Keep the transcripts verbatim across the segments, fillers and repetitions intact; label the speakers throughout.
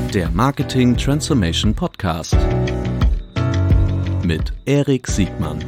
Speaker 1: Der Marketing Transformation Podcast mit Erik Siegmann.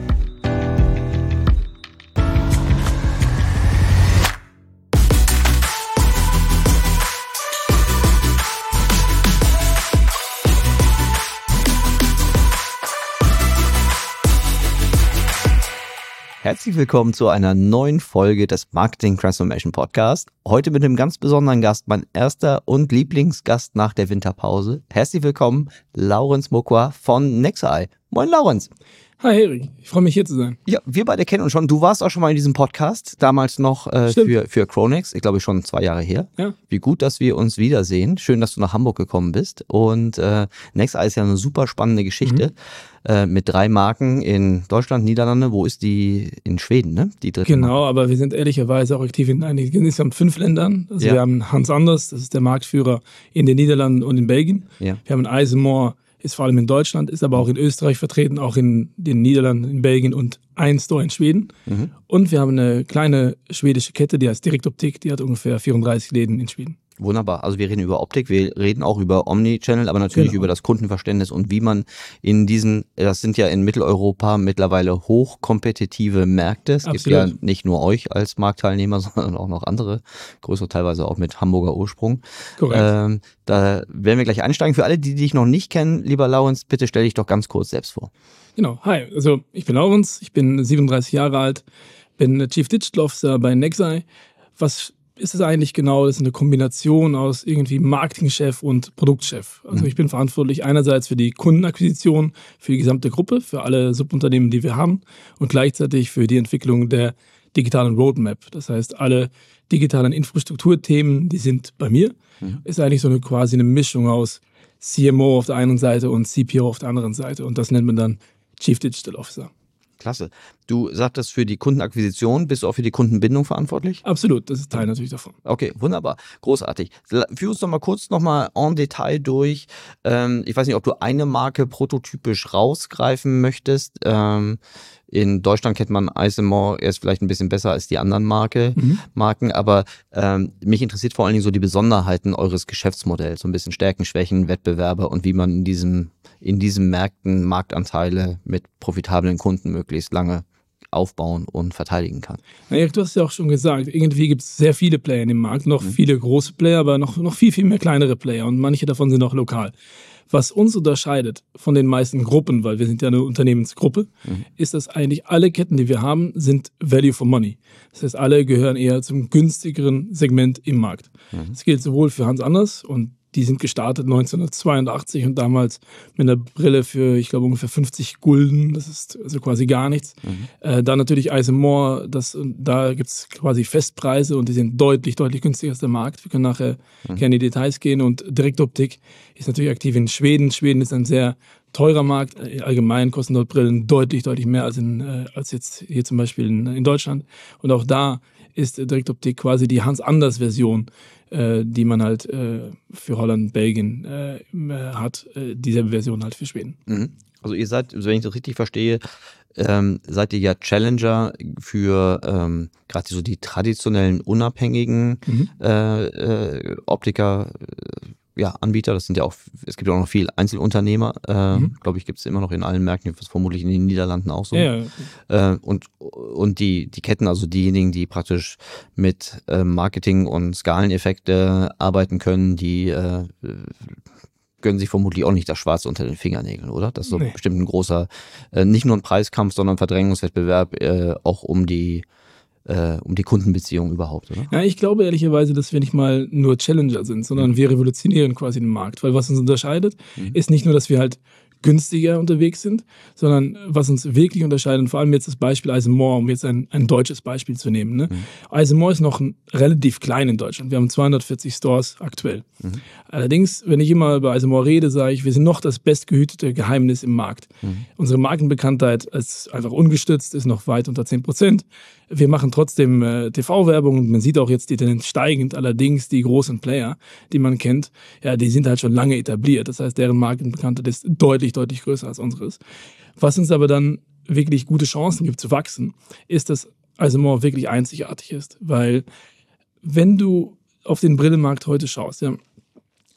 Speaker 2: Herzlich willkommen zu einer neuen Folge des Marketing Transformation Podcast. Heute mit einem ganz besonderen Gast, mein erster und Lieblingsgast nach der Winterpause. Herzlich willkommen, Laurens Mokwa von Nexeye. Moin Laurens.
Speaker 3: Hi Erik, ich freue mich hier zu sein.
Speaker 2: Ja, wir beide kennen uns schon. Du warst auch schon mal in diesem Podcast, damals noch äh, für, für Chronix, ich glaube schon zwei Jahre her.
Speaker 3: Ja.
Speaker 2: Wie gut, dass wir uns wiedersehen. Schön, dass du nach Hamburg gekommen bist. Und äh, Nexeye ist ja eine super spannende Geschichte mhm. äh, mit drei Marken in Deutschland, Niederlande. Wo ist die? In Schweden, ne? Die dritte
Speaker 3: Genau,
Speaker 2: Marke.
Speaker 3: aber wir sind ehrlicherweise auch aktiv in einigen, insgesamt fünf Ländern. Also
Speaker 2: Ja.
Speaker 3: wir haben Hans Anders, das ist der Marktführer in den Niederlanden und in Belgien.
Speaker 2: Ja.
Speaker 3: Wir haben Eisenmohr, ist vor allem in Deutschland, ist aber auch in Österreich vertreten, auch in den Niederlanden, in Belgien und ein Store in Schweden.
Speaker 2: Mhm.
Speaker 3: Und wir haben eine kleine schwedische Kette, die heißt Direktoptik, die hat ungefähr vierunddreißig Läden in Schweden.
Speaker 2: Wunderbar. Also wir reden über Optik, wir reden auch über Omnichannel, aber natürlich
Speaker 3: Genau.
Speaker 2: über das Kundenverständnis und wie man in diesen, das sind ja in Mitteleuropa mittlerweile hochkompetitive Märkte. Es gibt ja
Speaker 3: Absolut.
Speaker 2: nicht nur euch als Marktteilnehmer, sondern auch noch andere, größere teilweise auch mit Hamburger Ursprung.
Speaker 3: Korrekt.
Speaker 2: Ähm, da werden wir gleich einsteigen. Für alle, die dich noch nicht kennen, lieber Laurens, bitte stell dich doch ganz kurz selbst vor.
Speaker 3: Genau, hi, also ich bin Laurens, ich bin siebenunddreißig Jahre alt, bin Chief Digital Officer bei Nexeye. Was ist es eigentlich genau? Das ist eine Kombination aus irgendwie Marketingchef und Produktchef. Also ich bin verantwortlich einerseits für die Kundenakquisition, für die gesamte Gruppe, für alle Subunternehmen, die wir haben und gleichzeitig für die Entwicklung der digitalen Roadmap. Das heißt, alle digitalen Infrastrukturthemen, die sind bei mir.
Speaker 2: Mhm.
Speaker 3: Ist eigentlich so eine quasi eine Mischung aus C M O auf der einen Seite und C P O auf der anderen Seite und das nennt man dann Chief Digital Officer.
Speaker 2: Klasse. Du sagtest, für die Kundenakquisition bist du auch für die Kundenbindung verantwortlich?
Speaker 3: Absolut, das ist Teil natürlich davon.
Speaker 2: Okay, wunderbar, großartig. La- Führ uns doch mal kurz nochmal en Detail durch. Ähm, ich weiß nicht, ob du eine Marke prototypisch rausgreifen möchtest. Ähm, in Deutschland kennt man Eisenmohr, er ist vielleicht ein bisschen besser als die anderen Marke,
Speaker 3: Mhm.
Speaker 2: Marken, aber ähm, mich interessiert vor allen Dingen so die Besonderheiten eures Geschäftsmodells, so ein bisschen Stärken, Schwächen, Wettbewerbe und wie man in diesem in diesen Märkten Marktanteile mit profitablen Kunden möglichst lange aufbauen und verteidigen kann.
Speaker 3: Na, Erik, du hast ja auch schon gesagt, irgendwie gibt es sehr viele Player in dem Markt, noch viele große Player, aber noch, noch viel, viel mehr kleinere Player und manche davon sind auch lokal. Was uns unterscheidet von den meisten Gruppen, weil wir sind ja eine Unternehmensgruppe,
Speaker 2: Mhm.
Speaker 3: ist, dass eigentlich alle Ketten, die wir haben, sind Value for Money. Das heißt, alle gehören eher zum günstigeren Segment im Markt.
Speaker 2: Mhm.
Speaker 3: Das gilt sowohl für Hans Anders und die sind gestartet neunzehnhundertzweiundachtzig und damals mit einer Brille für, ich glaube, ungefähr fünfzig Gulden. Das ist also quasi gar nichts.
Speaker 2: Mhm.
Speaker 3: Äh, dann natürlich Eisenmohr, das, da gibt es quasi Festpreise und die sind deutlich, deutlich günstiger als der Markt. Wir können nachher
Speaker 2: Mhm.
Speaker 3: gerne in die Details gehen. Und Direktoptik ist natürlich aktiv in Schweden. Schweden ist ein sehr teurer Markt. Allgemein kosten dort Brillen deutlich, deutlich mehr als, in, äh, als jetzt hier zum Beispiel in, in Deutschland. Und auch da ist Direktoptik quasi die Hans-Anders-Version, äh, die man halt äh, für Holland, Belgien äh, hat, äh, dieselbe Version halt für Schweden.
Speaker 2: Mhm. Also ihr seid, wenn ich das richtig verstehe, ähm, seid ihr ja Challenger für ähm, gerade so die traditionellen, unabhängigen
Speaker 3: Mhm.
Speaker 2: äh, äh, Optiker, äh, ja, Anbieter. Das sind ja auch, es gibt ja auch noch viel Einzelunternehmer, äh,
Speaker 3: Mhm.
Speaker 2: glaube ich, gibt es immer noch in allen Märkten, das ist vermutlich in den Niederlanden auch so.
Speaker 3: Ja, ja.
Speaker 2: Äh, und und die, die Ketten, also diejenigen, die praktisch mit äh, Marketing und Skaleneffekte arbeiten können, die äh, gönnen sich vermutlich auch nicht das Schwarz unter den Fingernägeln, oder? Das ist so
Speaker 3: Nee.
Speaker 2: bestimmt ein großer, äh, nicht nur ein Preiskampf, sondern Verdrängungswettbewerb äh, auch um die äh, um die Kundenbeziehung überhaupt, oder?
Speaker 3: Ja, ich glaube ehrlicherweise, dass wir nicht mal nur Challenger sind, sondern wir revolutionieren quasi den Markt. Weil was uns unterscheidet,
Speaker 2: Mhm.
Speaker 3: ist nicht nur, dass wir halt günstiger unterwegs sind, sondern was uns wirklich unterscheidet, und vor allem jetzt das Beispiel Eisenmohr, um jetzt ein, ein deutsches Beispiel zu nehmen. Ne?
Speaker 2: Mhm.
Speaker 3: Eisenmohr ist noch ein, relativ klein in Deutschland. Wir haben zweihundertvierzig Stores aktuell.
Speaker 2: Mhm.
Speaker 3: Allerdings, wenn ich immer über Eisenmohr rede, sage ich, wir sind noch das bestgehütete Geheimnis im Markt.
Speaker 2: Mhm.
Speaker 3: Unsere Markenbekanntheit ist einfach ungestützt, ist noch weit unter zehn Prozent. Wir machen trotzdem äh, T V-Werbung und man sieht auch jetzt die Tendenz steigend. Allerdings die großen Player, die man kennt, ja, die sind halt schon lange etabliert. Das heißt, deren Markenbekanntheit ist deutlich, deutlich größer als unseres. Was uns aber dann wirklich gute Chancen gibt zu wachsen, ist, dass Eisenmohr wirklich einzigartig ist. Weil wenn du auf den Brillenmarkt heute schaust, ja,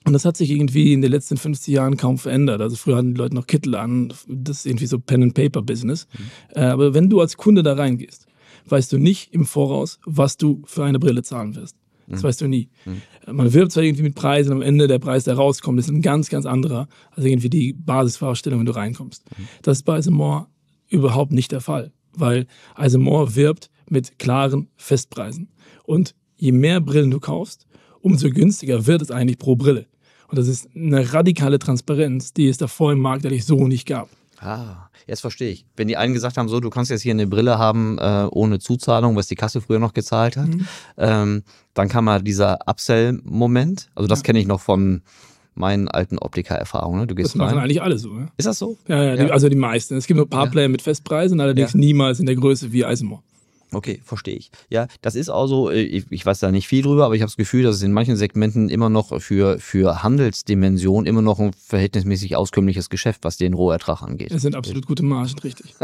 Speaker 3: Und das hat sich irgendwie in den letzten fünfzig Jahren kaum verändert. Also früher hatten die Leute noch Kittel an, das ist irgendwie so Pen-and-Paper-Business. Mhm. Äh, aber wenn du als Kunde da reingehst, weißt du nicht im Voraus, was du für eine Brille zahlen wirst. Das mhm. weißt du nie. Mhm. Man wirbt zwar irgendwie mit Preisen, am Ende der Preis, der rauskommt, ist ein ganz, ganz anderer, als irgendwie die Basisvorstellung, wenn du reinkommst. Mhm. Das ist bei Isamore überhaupt nicht der Fall, weil Isamore wirbt mit klaren Festpreisen. Und je mehr Brillen du kaufst, umso günstiger wird es eigentlich pro Brille. Und das ist eine radikale Transparenz, die es davor im Markt eigentlich so nicht gab.
Speaker 2: Ah, jetzt verstehe ich. Wenn die einen gesagt haben, so, du kannst jetzt hier eine Brille haben äh, ohne Zuzahlung, was die Kasse früher noch gezahlt hat, mhm. ähm, dann kam mal dieser Upsell-Moment. Also das ja. kenne ich noch von meinen alten Optiker-Erfahrungen. Ne? Du gehst
Speaker 3: das machen
Speaker 2: rein.
Speaker 3: eigentlich alle so. Ja?
Speaker 2: Ist das so?
Speaker 3: Ja, ja, die,
Speaker 2: ja.
Speaker 3: also die meisten. Es gibt nur ein paar
Speaker 2: ja.
Speaker 3: Player mit Festpreisen, allerdings ja. niemals in der Größe wie Isamore.
Speaker 2: Okay, verstehe ich. Ja, das ist auch so, ich, ich weiß da nicht viel drüber, aber ich habe das Gefühl, dass es in manchen Segmenten immer noch für, für Handelsdimension immer noch ein verhältnismäßig auskömmliches Geschäft, was den Rohertrag angeht.
Speaker 3: Es sind absolut gute Margen, richtig.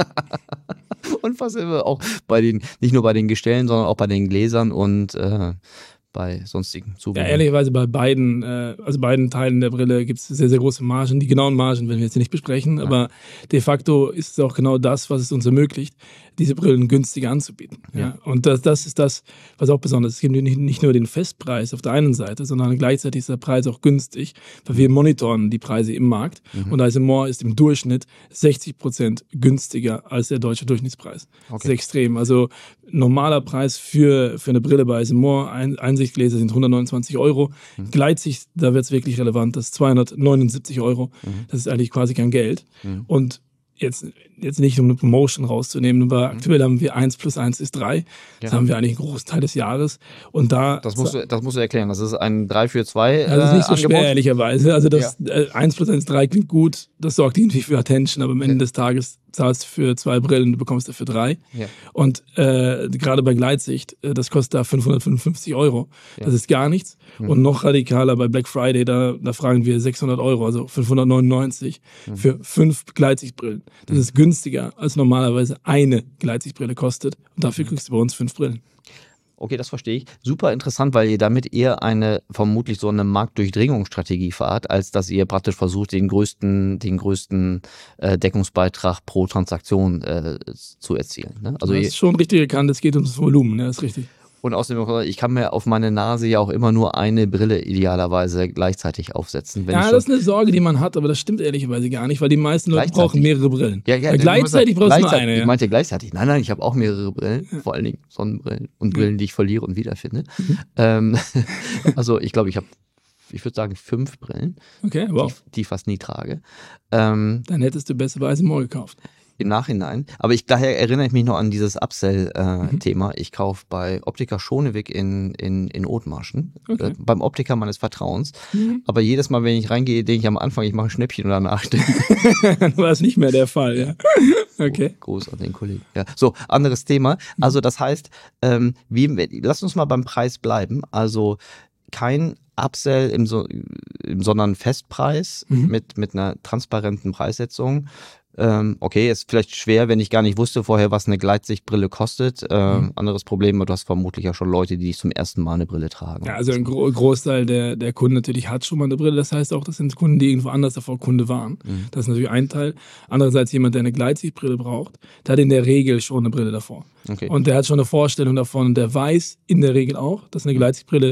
Speaker 2: Und was immer auch bei den, nicht nur bei den Gestellen, sondern auch bei den Gläsern und äh, bei sonstigen Zubehör.
Speaker 3: Ja, ehrlicherweise bei beiden, äh, also beiden Teilen der Brille gibt es sehr, sehr große Margen. Die genauen Margen werden wir jetzt nicht besprechen, ja. aber de facto ist es auch genau das, was es uns ermöglicht, diese Brillen günstiger anzubieten. Ja. Ja. Und das, das ist das, was auch besonders ist. Es gibt nicht, nicht nur den Festpreis auf der einen Seite, sondern gleichzeitig ist der Preis auch günstig, weil wir monitoren die Preise im Markt mhm. und Isamore ist im Durchschnitt sechzig Prozent günstiger als der deutsche Durchschnittspreis. Okay. Das ist extrem. Also normaler Preis für, für eine Brille bei Isamore, ein, Einsichtgläser sind hundertneunundzwanzig Euro. Mhm. Gleitsicht, da wird es wirklich relevant, das ist zweihundertneunundsiebzig Euro. Mhm. Das ist eigentlich quasi kein Geld. Mhm. Und Jetzt, jetzt nicht, um eine Promotion rauszunehmen, aber mhm. aktuell haben wir eins plus eins ist drei. Das ja. haben wir eigentlich einen Großteil des Jahres. Und da
Speaker 2: das musst, du, das musst du erklären. Das ist ein drei für zwei
Speaker 3: äh, Das ist nicht so
Speaker 2: Angebot.
Speaker 3: Schwer, ehrlicherweise. Also das ja. äh, eins plus eins ist drei klingt gut. Das sorgt irgendwie für Attention, aber am Ende okay. des Tages zahlst du für zwei Brillen, du bekommst dafür drei. Ja. Und äh, gerade bei Gleitsicht, äh, das kostet da fünfhundertfünfundfünfzig Euro. Ja. Das ist gar nichts. Mhm. Und noch radikaler bei Black Friday, da, da fragen wir sechshundert Euro, also fünfhundertneunundneunzig mhm. für fünf Gleitsichtbrillen. Das mhm. ist günstiger, als normalerweise eine Gleitsichtbrille kostet. Und dafür kriegst du bei uns fünf Brillen.
Speaker 2: Okay, das verstehe ich. Super interessant, weil ihr damit eher eine, vermutlich so eine Marktdurchdringungsstrategie fahrt, als dass ihr praktisch versucht, den größten, den größten äh, Deckungsbeitrag pro Transaktion äh, zu erzielen. Ne? Also
Speaker 3: das ist schon richtig erkannt, es geht ums Volumen, ja, das ist richtig.
Speaker 2: Und außerdem, ich kann mir auf meine Nase ja auch immer nur eine Brille idealerweise gleichzeitig aufsetzen. Wenn
Speaker 3: ja,
Speaker 2: ich
Speaker 3: das ist eine Sorge, die man hat, aber das stimmt ehrlicherweise gar nicht, weil die meisten Leute brauchen mehrere Brillen.
Speaker 2: Ja, ja,
Speaker 3: ja, gleichzeitig brauchst du nur eine.
Speaker 2: Ich
Speaker 3: ja.
Speaker 2: meinte gleichzeitig. Nein, nein, ich habe auch mehrere Brillen, ja. vor allen Dingen Sonnenbrillen und Brillen, ja. die ich verliere und wiederfinde. Mhm. Ähm, also ich glaube, ich habe, ich würde sagen, fünf Brillen,
Speaker 3: okay, wow.
Speaker 2: die, die ich fast nie trage. Ähm,
Speaker 3: Dann hättest du besser bei Isamore gekauft.
Speaker 2: Im Nachhinein. Aber ich, daher erinnere ich mich noch an dieses Upsell-Thema. Äh, mhm. Ich kaufe bei Optiker Schoneweg in, in, in Othmarschen, okay. äh, beim Optiker meines Vertrauens. Mhm. Aber jedes Mal, wenn ich reingehe, denke ich am Anfang, ich mache ein Schnäppchen und danach
Speaker 3: Dann war es nicht mehr der Fall, ja. Okay.
Speaker 2: Groß an den Kollegen. Ja. So, anderes Thema. Also das heißt, ähm, wie, lass uns mal beim Preis bleiben. Also kein Upsell, im, so, im, sondern Festpreis mhm. mit, mit einer transparenten Preissetzung. Ähm, okay, ist vielleicht schwer, wenn ich gar nicht wusste vorher, was eine Gleitsichtbrille kostet. Ähm, mhm. Anderes Problem, du hast vermutlich ja schon Leute, die zum ersten Mal eine Brille tragen.
Speaker 3: Ja, also ein Gro- Großteil der, der Kunden natürlich hat schon mal eine Brille. Das heißt auch, das sind Kunden, die irgendwo anders davor Kunde waren. Mhm. Das ist natürlich ein Teil. Andererseits jemand, der eine Gleitsichtbrille braucht, der hat in der Regel schon eine Brille davor. Okay. Und der hat schon eine Vorstellung davon und der weiß in der Regel auch, dass eine Gleitsichtbrille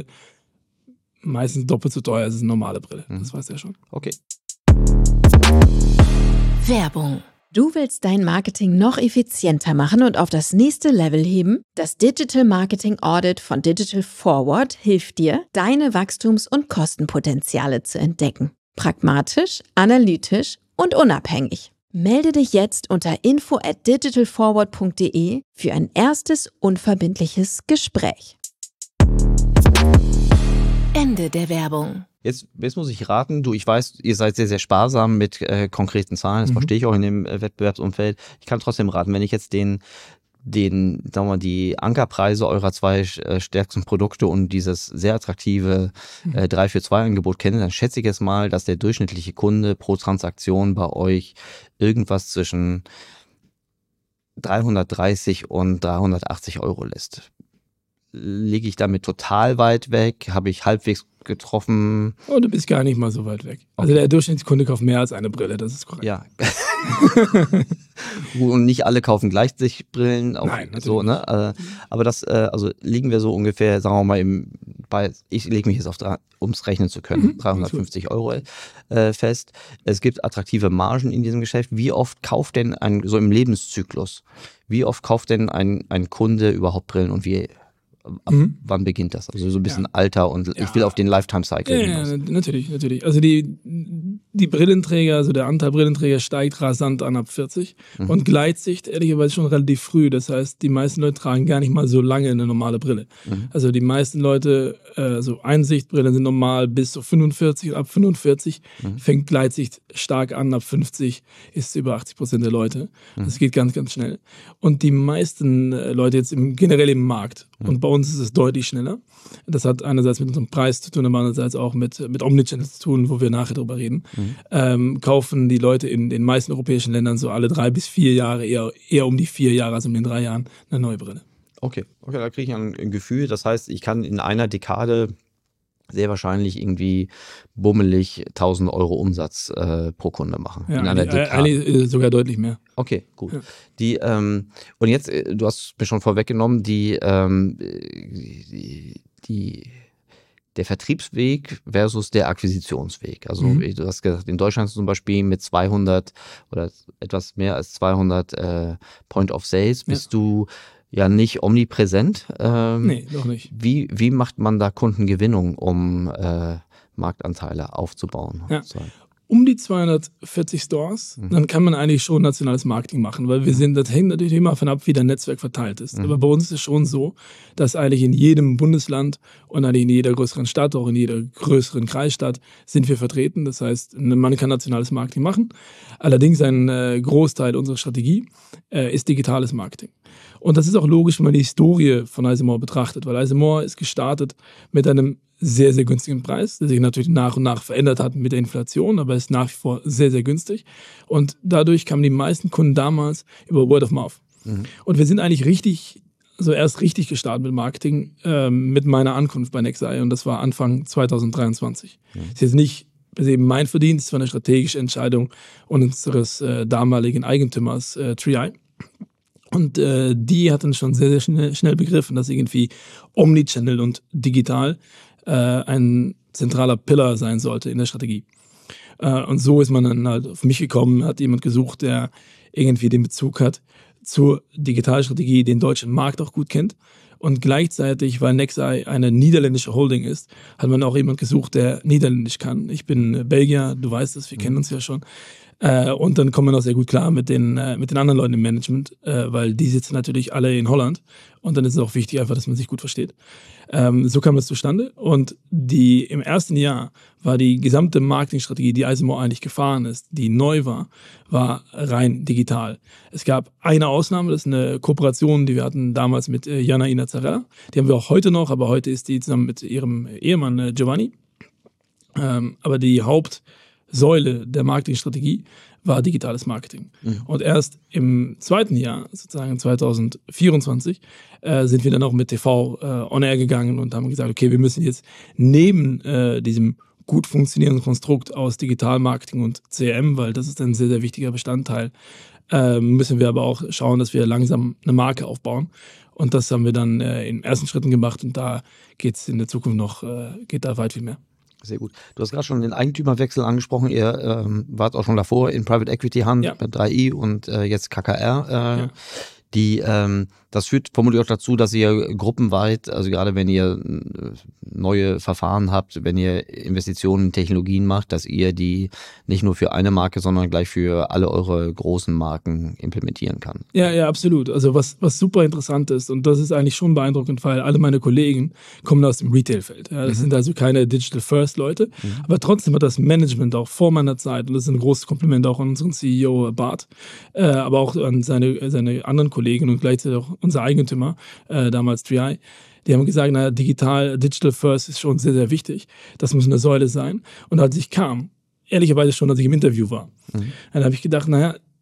Speaker 3: meistens doppelt so teuer ist als eine normale Brille. Mhm. Das weiß er schon.
Speaker 2: Okay.
Speaker 4: Werbung. Du willst dein Marketing noch effizienter machen und auf das nächste Level heben? Das Digital Marketing Audit von Digital Forward hilft dir, deine Wachstums- und Kostenpotenziale zu entdecken. Pragmatisch, analytisch und unabhängig. Melde dich jetzt unter info at digitalforward punkt de für ein erstes unverbindliches Gespräch. Ende der Werbung.
Speaker 2: Jetzt, jetzt muss ich raten, du, ich weiß, ihr seid sehr, sehr sparsam mit äh, konkreten Zahlen, das mhm. verstehe ich auch in dem äh, Wettbewerbsumfeld. Ich kann trotzdem raten, wenn ich jetzt den, den, sagen wir mal, die Ankerpreise eurer zwei äh, stärksten Produkte und dieses sehr attraktive äh, drei für zwei Angebot kenne, dann schätze ich jetzt mal, dass der durchschnittliche Kunde pro Transaktion bei euch irgendwas zwischen dreihundertdreißig und dreihundertachtzig Euro lässt. liege ich damit total weit weg? Habe ich halbwegs getroffen?
Speaker 3: Oh, du bist gar nicht mal so weit weg. Also
Speaker 2: Okay.
Speaker 3: der Durchschnittskunde kauft mehr als eine Brille, das ist korrekt.
Speaker 2: Ja. Und nicht alle kaufen gleichzeitig Brillen. Auch
Speaker 3: Nein, natürlich
Speaker 2: so, ne? Äh, aber das, äh, also liegen wir so ungefähr, sagen wir mal, im, bei, ich lege mich jetzt auf, um es rechnen zu können,
Speaker 3: Mhm,
Speaker 2: dreihundertfünfzig Euro äh, fest. Es gibt attraktive Margen in diesem Geschäft. Wie oft kauft denn ein, so im Lebenszyklus, wie oft kauft denn ein, ein Kunde überhaupt Brillen und wie, ab
Speaker 3: Mhm.
Speaker 2: wann beginnt das? Also so ein bisschen
Speaker 3: Ja.
Speaker 2: Alter und ich
Speaker 3: Ja.
Speaker 2: will auf den Lifetime-Cycle
Speaker 3: Ja,
Speaker 2: hinaus.
Speaker 3: ja, natürlich, natürlich. Also die, die Brillenträger, also der Anteil Brillenträger steigt rasant an ab vierzig
Speaker 2: Mhm.
Speaker 3: und Gleitsicht ehrlicherweise schon relativ früh. Das heißt, die meisten Leute tragen gar nicht mal so lange eine normale Brille.
Speaker 2: Mhm.
Speaker 3: Also die meisten Leute, äh, also Einsichtbrillen sind normal bis zu fünfundvierzig, ab fünfundvierzig
Speaker 2: Mhm.
Speaker 3: fängt Gleitsicht stark an, ab fünfzig ist es über achtzig Prozent der Leute. Das geht ganz, ganz schnell. Und die meisten äh, Leute jetzt im, generell im Markt, und bei uns ist es deutlich schneller. Das hat einerseits mit unserem Preis zu tun, aber andererseits auch mit, mit Omnichannel zu tun, wo wir nachher drüber reden.
Speaker 2: Mhm.
Speaker 3: Ähm, kaufen die Leute in den meisten europäischen Ländern so alle drei bis vier Jahre, eher, eher um die vier Jahre, also um den drei Jahren, eine neue Brille.
Speaker 2: Okay, okay, da kriege ich ein, ein Gefühl. Das heißt, ich kann in einer Dekade sehr wahrscheinlich irgendwie bummelig tausend Euro Umsatz äh, pro Kunde machen.
Speaker 3: Ja,
Speaker 2: in einer
Speaker 3: eigentlich, äh,
Speaker 2: Dekade.
Speaker 3: eigentlich äh, sogar deutlich mehr.
Speaker 2: Okay, gut.
Speaker 3: Ja.
Speaker 2: Die, ähm, und jetzt, äh, du hast mir schon vorweggenommen, die, ähm, die, die, der Vertriebsweg versus der Akquisitionsweg. Also
Speaker 3: Mhm.
Speaker 2: du hast gesagt, in Deutschland zum Beispiel mit zweihundert oder etwas mehr als zweihundert äh, Point of Sales bist du ja nicht omnipräsent. Ähm,
Speaker 3: Nee, doch nicht.
Speaker 2: Wie, wie macht man da Kundengewinnung, um äh, Marktanteile aufzubauen?
Speaker 3: Ja.
Speaker 2: sozusagen?
Speaker 3: Um die zweihundertvierzig Stores,
Speaker 2: Mhm.
Speaker 3: dann kann man eigentlich schon nationales Marketing machen, weil wir sind, das hängt natürlich immer davon ab, wie dein Netzwerk verteilt ist.
Speaker 2: Mhm.
Speaker 3: Aber bei uns ist es schon so, dass eigentlich in jedem Bundesland und eigentlich in jeder größeren Stadt, auch in jeder größeren Kreisstadt, sind wir vertreten. Das heißt, man kann nationales Marketing machen. Allerdings ein äh, Großteil unserer Strategie äh, ist digitales Marketing. Und das ist auch logisch, wenn man die Historie von Eisenmohr betrachtet, weil Eisenmohr ist gestartet mit einem sehr, sehr günstigen Preis, der sich natürlich nach und nach verändert hat mit der Inflation, aber ist nach wie vor sehr, sehr günstig. Und dadurch kamen die meisten Kunden damals über Word of Mouth.
Speaker 2: Mhm.
Speaker 3: Und wir sind eigentlich richtig, also erst richtig gestartet mit Marketing ähm, mit meiner Ankunft bei Nexeye und das war Anfang zwanzig dreiundzwanzig.
Speaker 2: Mhm.
Speaker 3: Das ist jetzt nicht das ist eben mein Verdienst, es war eine strategische Entscheidung unseres äh, damaligen Eigentümers äh, Tree. Und äh, die hatten schon sehr, sehr schnell, schnell begriffen, dass irgendwie Omnichannel und digital äh, ein zentraler Pillar sein sollte in der Strategie. Äh, und so ist man dann halt auf mich gekommen, hat jemand gesucht, der irgendwie den Bezug hat zur Digitalstrategie, den deutschen Markt auch gut kennt. Und gleichzeitig, weil Nexeye eine niederländische Holding ist, hat man auch jemand gesucht, der Niederländisch kann. Ich bin äh, Belgier, du weißt es, wir kennen uns ja schon. Äh, und dann kommt man auch sehr gut klar mit den, äh, mit den anderen Leuten im Management, äh, weil die sitzen natürlich alle in Holland. Und dann ist es auch wichtig einfach, dass man sich gut versteht. Ähm, so kam es zustande. Und die, im ersten Jahr war die gesamte Marketingstrategie, die Eisenmohr eigentlich gefahren ist, die neu war, war rein digital. Es gab eine Ausnahme, das ist eine Kooperation, die wir hatten damals mit äh, Jana Inazzarella. Die haben wir auch heute noch, aber heute ist die zusammen mit ihrem Ehemann äh, Giovanni. Ähm, aber die Hauptsäule der Marketingstrategie war digitales Marketing. Mhm. Und erst im zweiten Jahr, sozusagen zwanzig vierundzwanzig, äh, sind wir dann auch mit T V äh, on air gegangen und haben gesagt, okay, wir müssen jetzt neben äh, diesem gut funktionierenden Konstrukt aus Digitalmarketing und C R M, weil das ist ein sehr, sehr wichtiger Bestandteil, äh, müssen wir aber auch schauen, dass wir langsam eine Marke aufbauen. Und das haben wir dann äh, in ersten Schritten gemacht und da geht es in der Zukunft noch, äh, geht da weit viel mehr.
Speaker 2: Sehr gut. Du hast gerade schon den Eigentümerwechsel angesprochen. Ihr ähm, wart auch schon davor in Private Equity Hand
Speaker 3: Ja.
Speaker 2: mit drei i und äh, jetzt K K R. Äh,
Speaker 3: Ja.
Speaker 2: Die, ähm, das führt vermutlich auch dazu, dass ihr gruppenweit, also gerade wenn ihr äh, neue Verfahren habt, wenn ihr Investitionen in Technologien macht, dass ihr die nicht nur für eine Marke, sondern gleich für alle eure großen Marken implementieren kann.
Speaker 3: Ja, ja, absolut. Also was, was super interessant ist, und das ist eigentlich schon beeindruckend, weil alle meine Kollegen kommen aus dem Retail-Feld. Ja, das mhm. sind also keine Digital-First-Leute, mhm. aber trotzdem hat das Management auch vor meiner Zeit, und das ist ein großes Kompliment auch an unseren C E O Bart, äh, aber auch an seine, seine anderen Kollegen und gleichzeitig auch unser Eigentümer, äh, damals Tree. Die haben gesagt, naja, digital, Digital First ist schon sehr, sehr wichtig. Das muss eine Säule sein. Und als ich kam, ehrlicherweise schon, als ich im Interview war, mhm. dann habe ich gedacht, naja,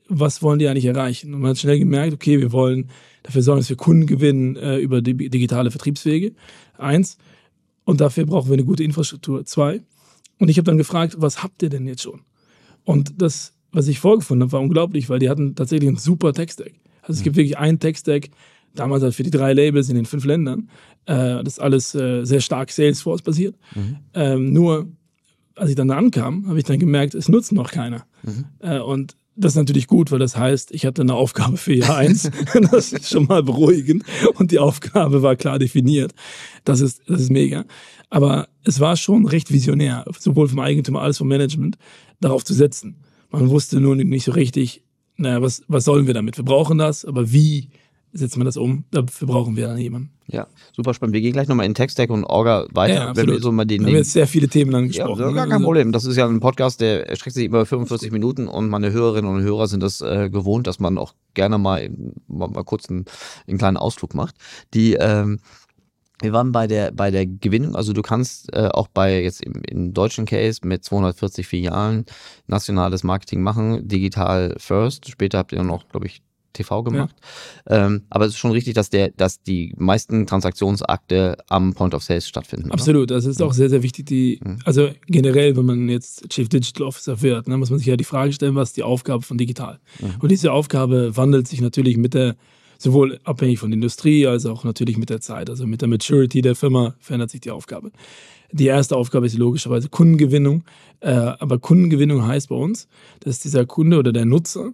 Speaker 3: was wollen die eigentlich erreichen? Und man hat schnell gemerkt, okay, wir wollen dafür sorgen, dass wir Kunden gewinnen äh, über die digitale Vertriebswege. Eins. Und dafür brauchen wir eine gute Infrastruktur. Zwei. Und ich habe dann gefragt, was habt ihr denn jetzt schon? Und das, was ich vorgefunden habe, war unglaublich, weil die hatten tatsächlich einen super Tech-Stack. Also es mhm. gibt wirklich einen Tech-Stack, damals halt für die drei Labels in den fünf Ländern. Äh, das ist alles äh, sehr stark Salesforce-basiert. Mhm. Ähm, nur, als ich dann da ankam, habe ich dann gemerkt, es nutzt noch keiner. Mhm. Äh, und das ist natürlich gut, weil das heißt, ich hatte eine Aufgabe für Jahr eins. Das ist schon mal beruhigend. Und die Aufgabe war klar definiert. Das ist, das ist mega. Aber es war schon recht visionär, sowohl vom Eigentümer als vom Management, darauf zu setzen. Man wusste nur nicht so richtig, naja, was, was sollen wir damit? Wir brauchen das, aber wie setzt man das um? Dafür brauchen wir dann jemanden.
Speaker 2: Ja, super spannend. Wir gehen gleich nochmal in Tech-Stack und Orga weiter.
Speaker 3: Ja,
Speaker 2: wenn wir so mal den,
Speaker 3: wir haben jetzt sehr viele Themen angesprochen.
Speaker 2: Ja, gar kein Problem. Das ist ja ein Podcast, der erstreckt sich über fünfundvierzig Minuten und meine Hörerinnen und Hörer sind das äh, gewohnt, dass man auch gerne mal, mal, mal kurz einen, einen kleinen Ausflug macht. Die, ähm, wir waren bei der, bei der Gewinnung, also du kannst äh, auch bei jetzt im, im deutschen Case mit zweihundertvierzig Filialen nationales Marketing machen, digital first. Später habt ihr noch, glaube ich, T V gemacht. Ja. Ähm, aber es ist schon richtig, dass der, dass die meisten Transaktionsakte am Point of Sales stattfinden.
Speaker 3: Absolut, oder? Das ist auch sehr, sehr wichtig. Die, also generell, wenn man jetzt Chief Digital Officer wird, ne, muss man sich ja die Frage stellen, was ist die Aufgabe von digital? Mhm. Und diese Aufgabe wandelt sich natürlich mit der, sowohl abhängig von der Industrie, als auch natürlich mit der Zeit. Also mit der Maturity der Firma verändert sich die Aufgabe. Die erste Aufgabe ist logischerweise Kundengewinnung. Äh, aber Kundengewinnung heißt bei uns, dass dieser Kunde oder der Nutzer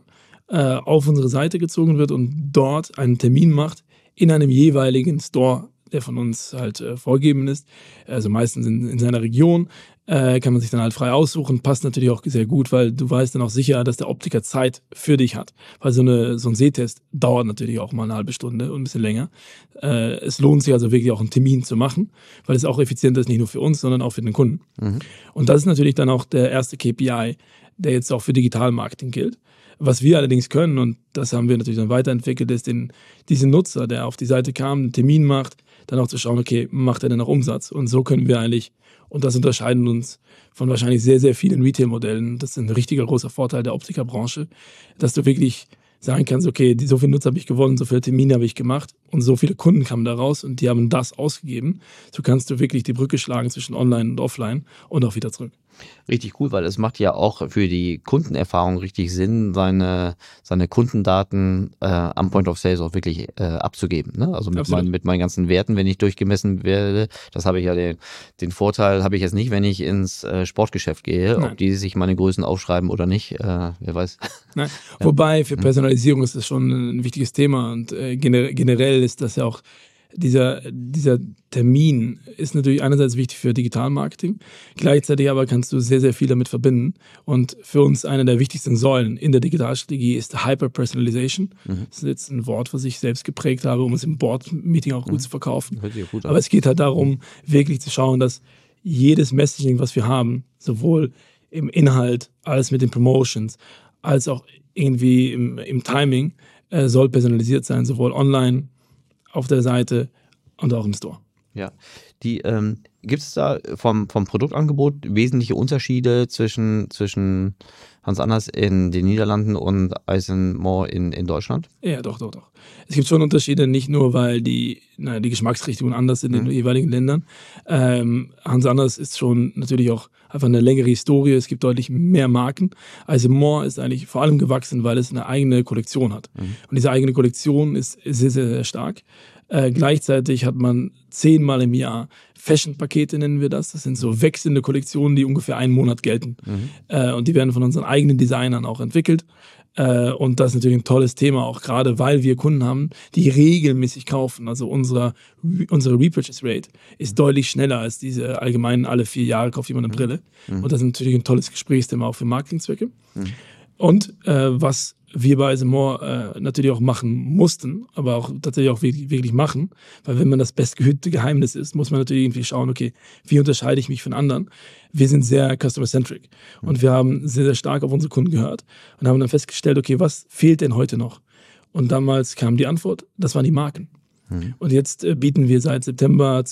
Speaker 3: auf unsere Seite gezogen wird und dort einen Termin macht in einem jeweiligen Store, der von uns halt äh, vorgegeben ist. Also meistens in, in seiner Region äh, kann man sich dann halt frei aussuchen. Passt natürlich auch sehr gut, weil du weißt dann auch sicher, dass der Optiker Zeit für dich hat. Weil so, eine, so ein Sehtest dauert natürlich auch mal eine halbe Stunde und ein bisschen länger. Äh, es lohnt sich also wirklich auch einen Termin zu machen, weil es auch effizienter ist, nicht nur für uns, sondern auch für den Kunden. Mhm. Und das ist natürlich dann auch der erste K P I, der jetzt auch für Digitalmarketing gilt. Was wir allerdings können, und das haben wir natürlich dann weiterentwickelt, ist den, diesen Nutzer, der auf die Seite kam, einen Termin macht, dann auch zu schauen, okay, macht er denn noch Umsatz? Und so können wir eigentlich, und das unterscheidet uns von wahrscheinlich sehr, sehr vielen Retail-Modellen, das ist ein richtiger großer Vorteil der Optikerbranche, dass du wirklich sagen kannst, okay, so viele Nutzer habe ich gewonnen, so viele Termine habe ich gemacht und so viele Kunden kamen da raus und die haben das ausgegeben. So kannst du wirklich die Brücke schlagen zwischen Online und Offline und auch wieder zurück.
Speaker 2: Richtig cool, weil es macht ja auch für die Kundenerfahrung richtig Sinn, seine, seine Kundendaten äh, am Point of Sales auch wirklich äh, abzugeben. Ne? Also mit, mein, mit meinen ganzen Werten, wenn ich durchgemessen werde, das habe ich ja den, den Vorteil, habe ich jetzt nicht, wenn ich ins äh, Sportgeschäft gehe, Nein. ob die sich meine Größen aufschreiben oder nicht, äh, wer weiß.
Speaker 3: Nein. Ja. Wobei für Personalisierung ist das schon ein wichtiges Thema und äh, gener- generell ist das ja auch Dieser, dieser Termin ist natürlich einerseits wichtig für Digitalmarketing, gleichzeitig aber kannst du sehr, sehr viel damit verbinden. Und für uns eine der wichtigsten Säulen in der Digitalstrategie ist Hyper-Personalization. Mhm. Das ist jetzt ein Wort, was ich selbst geprägt habe, um es im Board-Meeting auch gut mhm. zu verkaufen. Hört sich gut an. Aber es geht halt darum, wirklich zu schauen, dass jedes Messaging, was wir haben, sowohl im Inhalt als mit den Promotions, als auch irgendwie im, im Timing, äh, soll personalisiert sein, sowohl online, auf der Seite und auch im Store.
Speaker 2: Ja, die ähm, gibt es da vom, vom Produktangebot wesentliche Unterschiede zwischen, zwischen Hans Anders in den Niederlanden und Eisenmoor in, in Deutschland?
Speaker 3: Ja, doch, doch, doch. Es gibt schon Unterschiede, nicht nur, weil die, na, die Geschmacksrichtungen anders sind in mhm. den jeweiligen Ländern. Ähm, Hans Anders ist schon natürlich auch einfach eine längere Historie. Es gibt deutlich mehr Marken. Eisenmoor ist eigentlich vor allem gewachsen, weil es eine eigene Kollektion hat. Mhm. Und diese eigene Kollektion ist sehr, sehr, sehr stark. Äh, gleichzeitig hat man zehnmal im Jahr Fashion-Pakete, nennen wir das. Das sind so wechselnde Kollektionen, die ungefähr einen Monat gelten. Mhm. Äh, und die werden von unseren eigenen Designern auch entwickelt. Äh, und das ist natürlich ein tolles Thema, auch gerade weil wir Kunden haben, die regelmäßig kaufen. Also unsere, unsere Repurchase Rate ist mhm. deutlich schneller als diese allgemeinen alle vier Jahre kauft jemand eine Brille. Mhm. Und das ist natürlich ein tolles Gesprächsthema auch für Marketingzwecke. Mhm. Und äh, was wir bei Eisenmoor äh, natürlich auch machen mussten, aber auch tatsächlich auch wirklich, wirklich machen, weil wenn man das bestgehütete Geheimnis ist, muss man natürlich irgendwie schauen, okay, wie unterscheide ich mich von anderen? Wir sind sehr customer-centric und wir haben sehr, sehr stark auf unsere Kunden gehört und haben dann festgestellt, okay, was fehlt denn heute noch? Und damals kam die Antwort, das waren die Marken. Mhm. Und jetzt äh, bieten wir seit September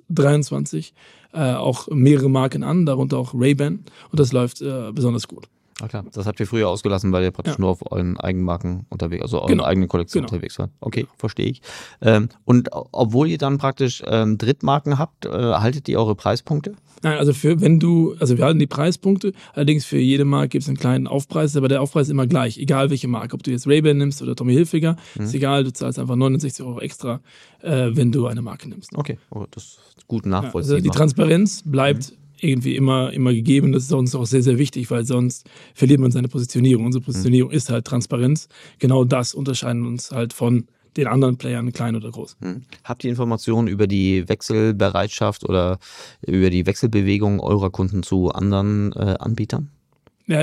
Speaker 3: zweitausenddreiundzwanzig äh, auch mehrere Marken an, darunter auch Ray-Ban und das läuft äh, besonders gut.
Speaker 2: Ah klar, das habt ihr früher ausgelassen, weil ihr praktisch ja. nur auf euren Eigenmarken unterwegs, also euren genau. eigenen Kollektion genau. unterwegs wart. Okay, genau. verstehe ich. Ähm, und obwohl ihr dann praktisch ähm, Drittmarken habt, äh, haltet ihr eure Preispunkte?
Speaker 3: Nein, also für wenn du, also wir halten die Preispunkte, allerdings für jede Marke gibt es einen kleinen Aufpreis, aber der Aufpreis ist immer gleich, egal welche Marke. Ob du jetzt Ray-Ban nimmst oder Tommy Hilfiger, mhm. ist egal, du zahlst einfach neunundsechzig Euro extra, äh, wenn du eine Marke nimmst.
Speaker 2: Okay, oh, das ist gut nachvollziehbar.
Speaker 3: Ja, also die Transparenz bleibt mhm. irgendwie immer, immer gegeben. Das ist uns auch sehr, sehr wichtig, weil sonst verliert man seine Positionierung. Unsere Positionierung mhm. ist halt Transparenz. Genau das unterscheidet uns halt von den anderen Playern, klein oder groß.
Speaker 2: Mhm. Habt ihr Informationen über die Wechselbereitschaft oder über die Wechselbewegung eurer Kunden zu anderen äh, Anbietern?
Speaker 3: Ja,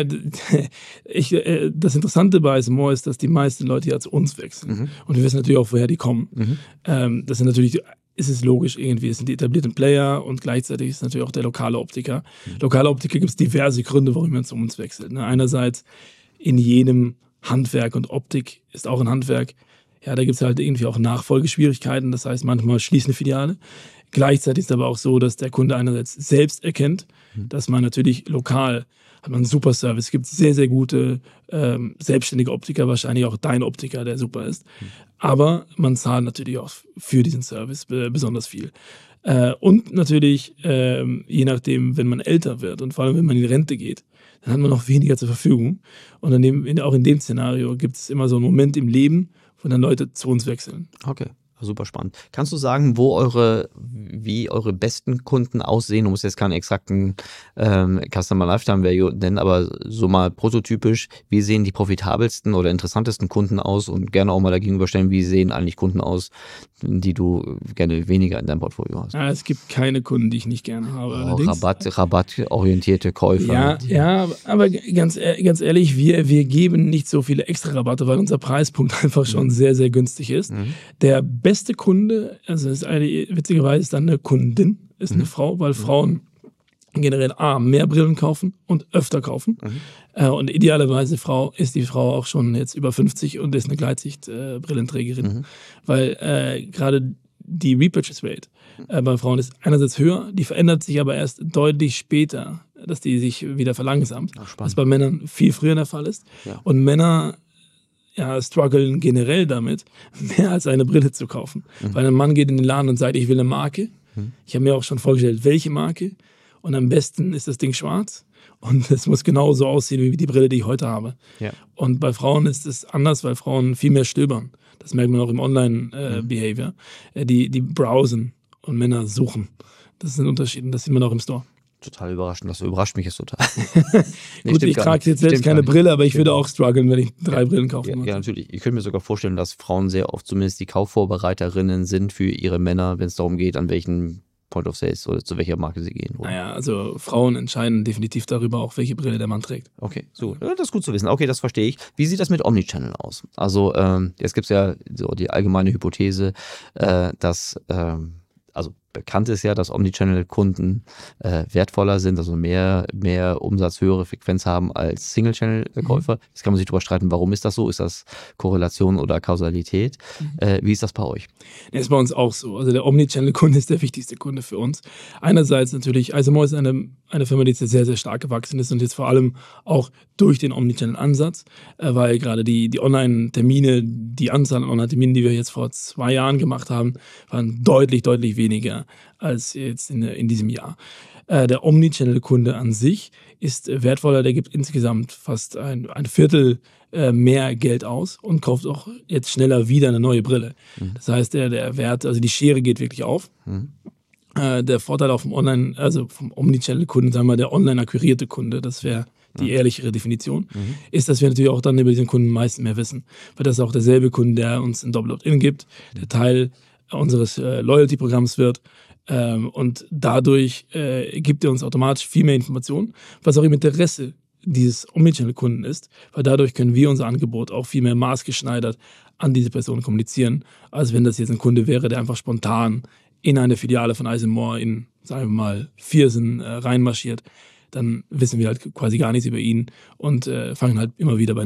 Speaker 3: ich, äh, das Interessante bei A S M O ist, dass die meisten Leute ja zu uns wechseln. Mhm. Und wir wissen natürlich auch, woher die kommen. Mhm. Ähm, das sind natürlich... ist es logisch, irgendwie, es sind die etablierten Player und gleichzeitig ist es natürlich auch der lokale Optiker. Mhm. Lokale Optiker gibt es diverse Gründe, warum man zu uns wechselt. Ne? Einerseits in jedem Handwerk und Optik ist auch ein Handwerk. Ja, da gibt es halt irgendwie auch Nachfolgeschwierigkeiten. Das heißt, manchmal schließt eine Filiale. Gleichzeitig ist es aber auch so, dass der Kunde einerseits selbst erkennt, mhm. dass man natürlich lokal hat man einen super Service. Es gibt sehr, sehr gute ähm, selbstständige Optiker, wahrscheinlich auch dein Optiker, der super ist. Mhm. Aber man zahlt natürlich auch für diesen Service äh, besonders viel. Äh, und natürlich, äh, je nachdem, wenn man älter wird und vor allem, wenn man in die Rente geht, dann hat man noch weniger zur Verfügung. Und dann in, auch in dem Szenario gibt es immer so einen Moment im Leben, wo dann Leute zu uns wechseln.
Speaker 2: Okay. Super spannend. Kannst du sagen, wo eure, wie eure besten Kunden aussehen? Du musst jetzt keinen exakten ähm, Customer Lifetime Value nennen, aber so mal prototypisch, wie sehen die profitabelsten oder interessantesten Kunden aus und gerne auch mal dagegenüberstellen, wie sehen eigentlich Kunden aus, die du gerne weniger in deinem Portfolio hast?
Speaker 3: Ja, es gibt keine Kunden, die ich nicht gerne habe.
Speaker 2: Oh, Rabatt, rabattorientierte Käufer.
Speaker 3: Ja, ja, aber ganz, ganz ehrlich, wir, wir geben nicht so viele extra Rabatte, weil unser Preispunkt einfach schon mhm. sehr, sehr günstig ist. Mhm. Der beste Kunde, also ist eine, witzigerweise ist dann eine Kundin, ist eine mhm. Frau, weil Frauen generell A, mehr Brillen kaufen und öfter kaufen. Mhm. Äh, und idealerweise Frau ist die Frau auch schon jetzt über fünfzig und ist eine Gleitsicht-Brillenträgerin. Äh, mhm. Weil äh, gerade die Repurchase Rate äh, bei Frauen ist einerseits höher, die verändert sich aber erst deutlich später, dass die sich wieder verlangsamt. Ach, was bei Männern viel früher der Fall ist. Ja. Und Männer ja, strugglen generell damit, mehr als eine Brille zu kaufen. Mhm. Weil ein Mann geht in den Laden und sagt, ich will eine Marke. Mhm. Ich habe mir auch schon vorgestellt, welche Marke. Und am besten ist das Ding schwarz. Und es muss genauso aussehen wie die Brille, die ich heute habe. Ja. Und bei Frauen ist es anders, weil Frauen viel mehr stöbern. Das merkt man auch im Online-Behavior. Äh, mhm. die, die browsen und Männer suchen. Das ist ein Unterschied und das sieht man auch im Store.
Speaker 2: Total überraschend. Das überrascht mich jetzt total. nee,
Speaker 3: Gut, ich trage jetzt selbst keine Brille, aber ich würde auch strugglen, wenn ich drei
Speaker 2: ja.
Speaker 3: Brillen kaufen
Speaker 2: ja,
Speaker 3: muss.
Speaker 2: Ja, natürlich. Ich könnte mir sogar vorstellen, dass Frauen sehr oft zumindest die Kaufvorbereiterinnen sind für ihre Männer, wenn es darum geht, an welchen Point of Sales oder zu welcher Marke sie gehen wollen.
Speaker 3: Naja, also Frauen entscheiden definitiv darüber auch, welche Brille der Mann trägt.
Speaker 2: Okay, so. Ja, das ist gut zu wissen. Okay, das verstehe ich. Wie sieht das mit Omnichannel aus? Also ähm, jetzt gibt es ja so die allgemeine Hypothese, äh, dass ähm, also bekannt ist ja, dass Omnichannel-Kunden äh, wertvoller sind, also mehr, mehr Umsatz, höhere Frequenz haben als Single-Channel-Käufer. Mhm. Jetzt kann man sich darüber streiten, warum ist das so? Ist das Korrelation oder Kausalität? Mhm. Äh, wie ist das bei euch?
Speaker 3: Das ist bei uns auch so. Also der Omnichannel-Kunde ist der wichtigste Kunde für uns. Einerseits natürlich, A S M O ist eine, eine Firma, die jetzt sehr, sehr stark gewachsen ist und jetzt vor allem auch durch den Omnichannel-Ansatz, äh, weil gerade die, die Online-Termine, die Anzahl an Online-Terminen, die wir jetzt vor zwei Jahren gemacht haben, waren deutlich, deutlich weniger als jetzt in, in diesem Jahr. Äh, der Omnichannel-Kunde an sich ist wertvoller, der gibt insgesamt fast ein, ein Viertel äh, mehr Geld aus und kauft auch jetzt schneller wieder eine neue Brille. Mhm. Das heißt, der, der Wert, also die Schere geht wirklich auf. Mhm. Äh, der Vorteil auch vom Online, also vom Omnichannel-Kunden, sagen wir mal, der online akquirierte Kunde, das wäre die ehrlichere Definition, mhm. ist, dass wir natürlich auch dann über diesen Kunden meist mehr wissen. Weil das ist auch derselbe Kunde, der uns ein Doppel-Opt-In gibt, der Teil unseres äh, Loyalty-Programms wird. Ähm, und dadurch äh, gibt er uns automatisch viel mehr Informationen, was auch im Interesse dieses Omnichannel-Kunden ist, weil dadurch können wir unser Angebot auch viel mehr maßgeschneidert an diese Person kommunizieren, als wenn das jetzt ein Kunde wäre, der einfach spontan in eine Filiale von A S M O in, sagen wir mal, Viersen äh, reinmarschiert. Dann wissen wir halt quasi gar nichts über ihn und äh, fangen halt immer wieder bei Null an.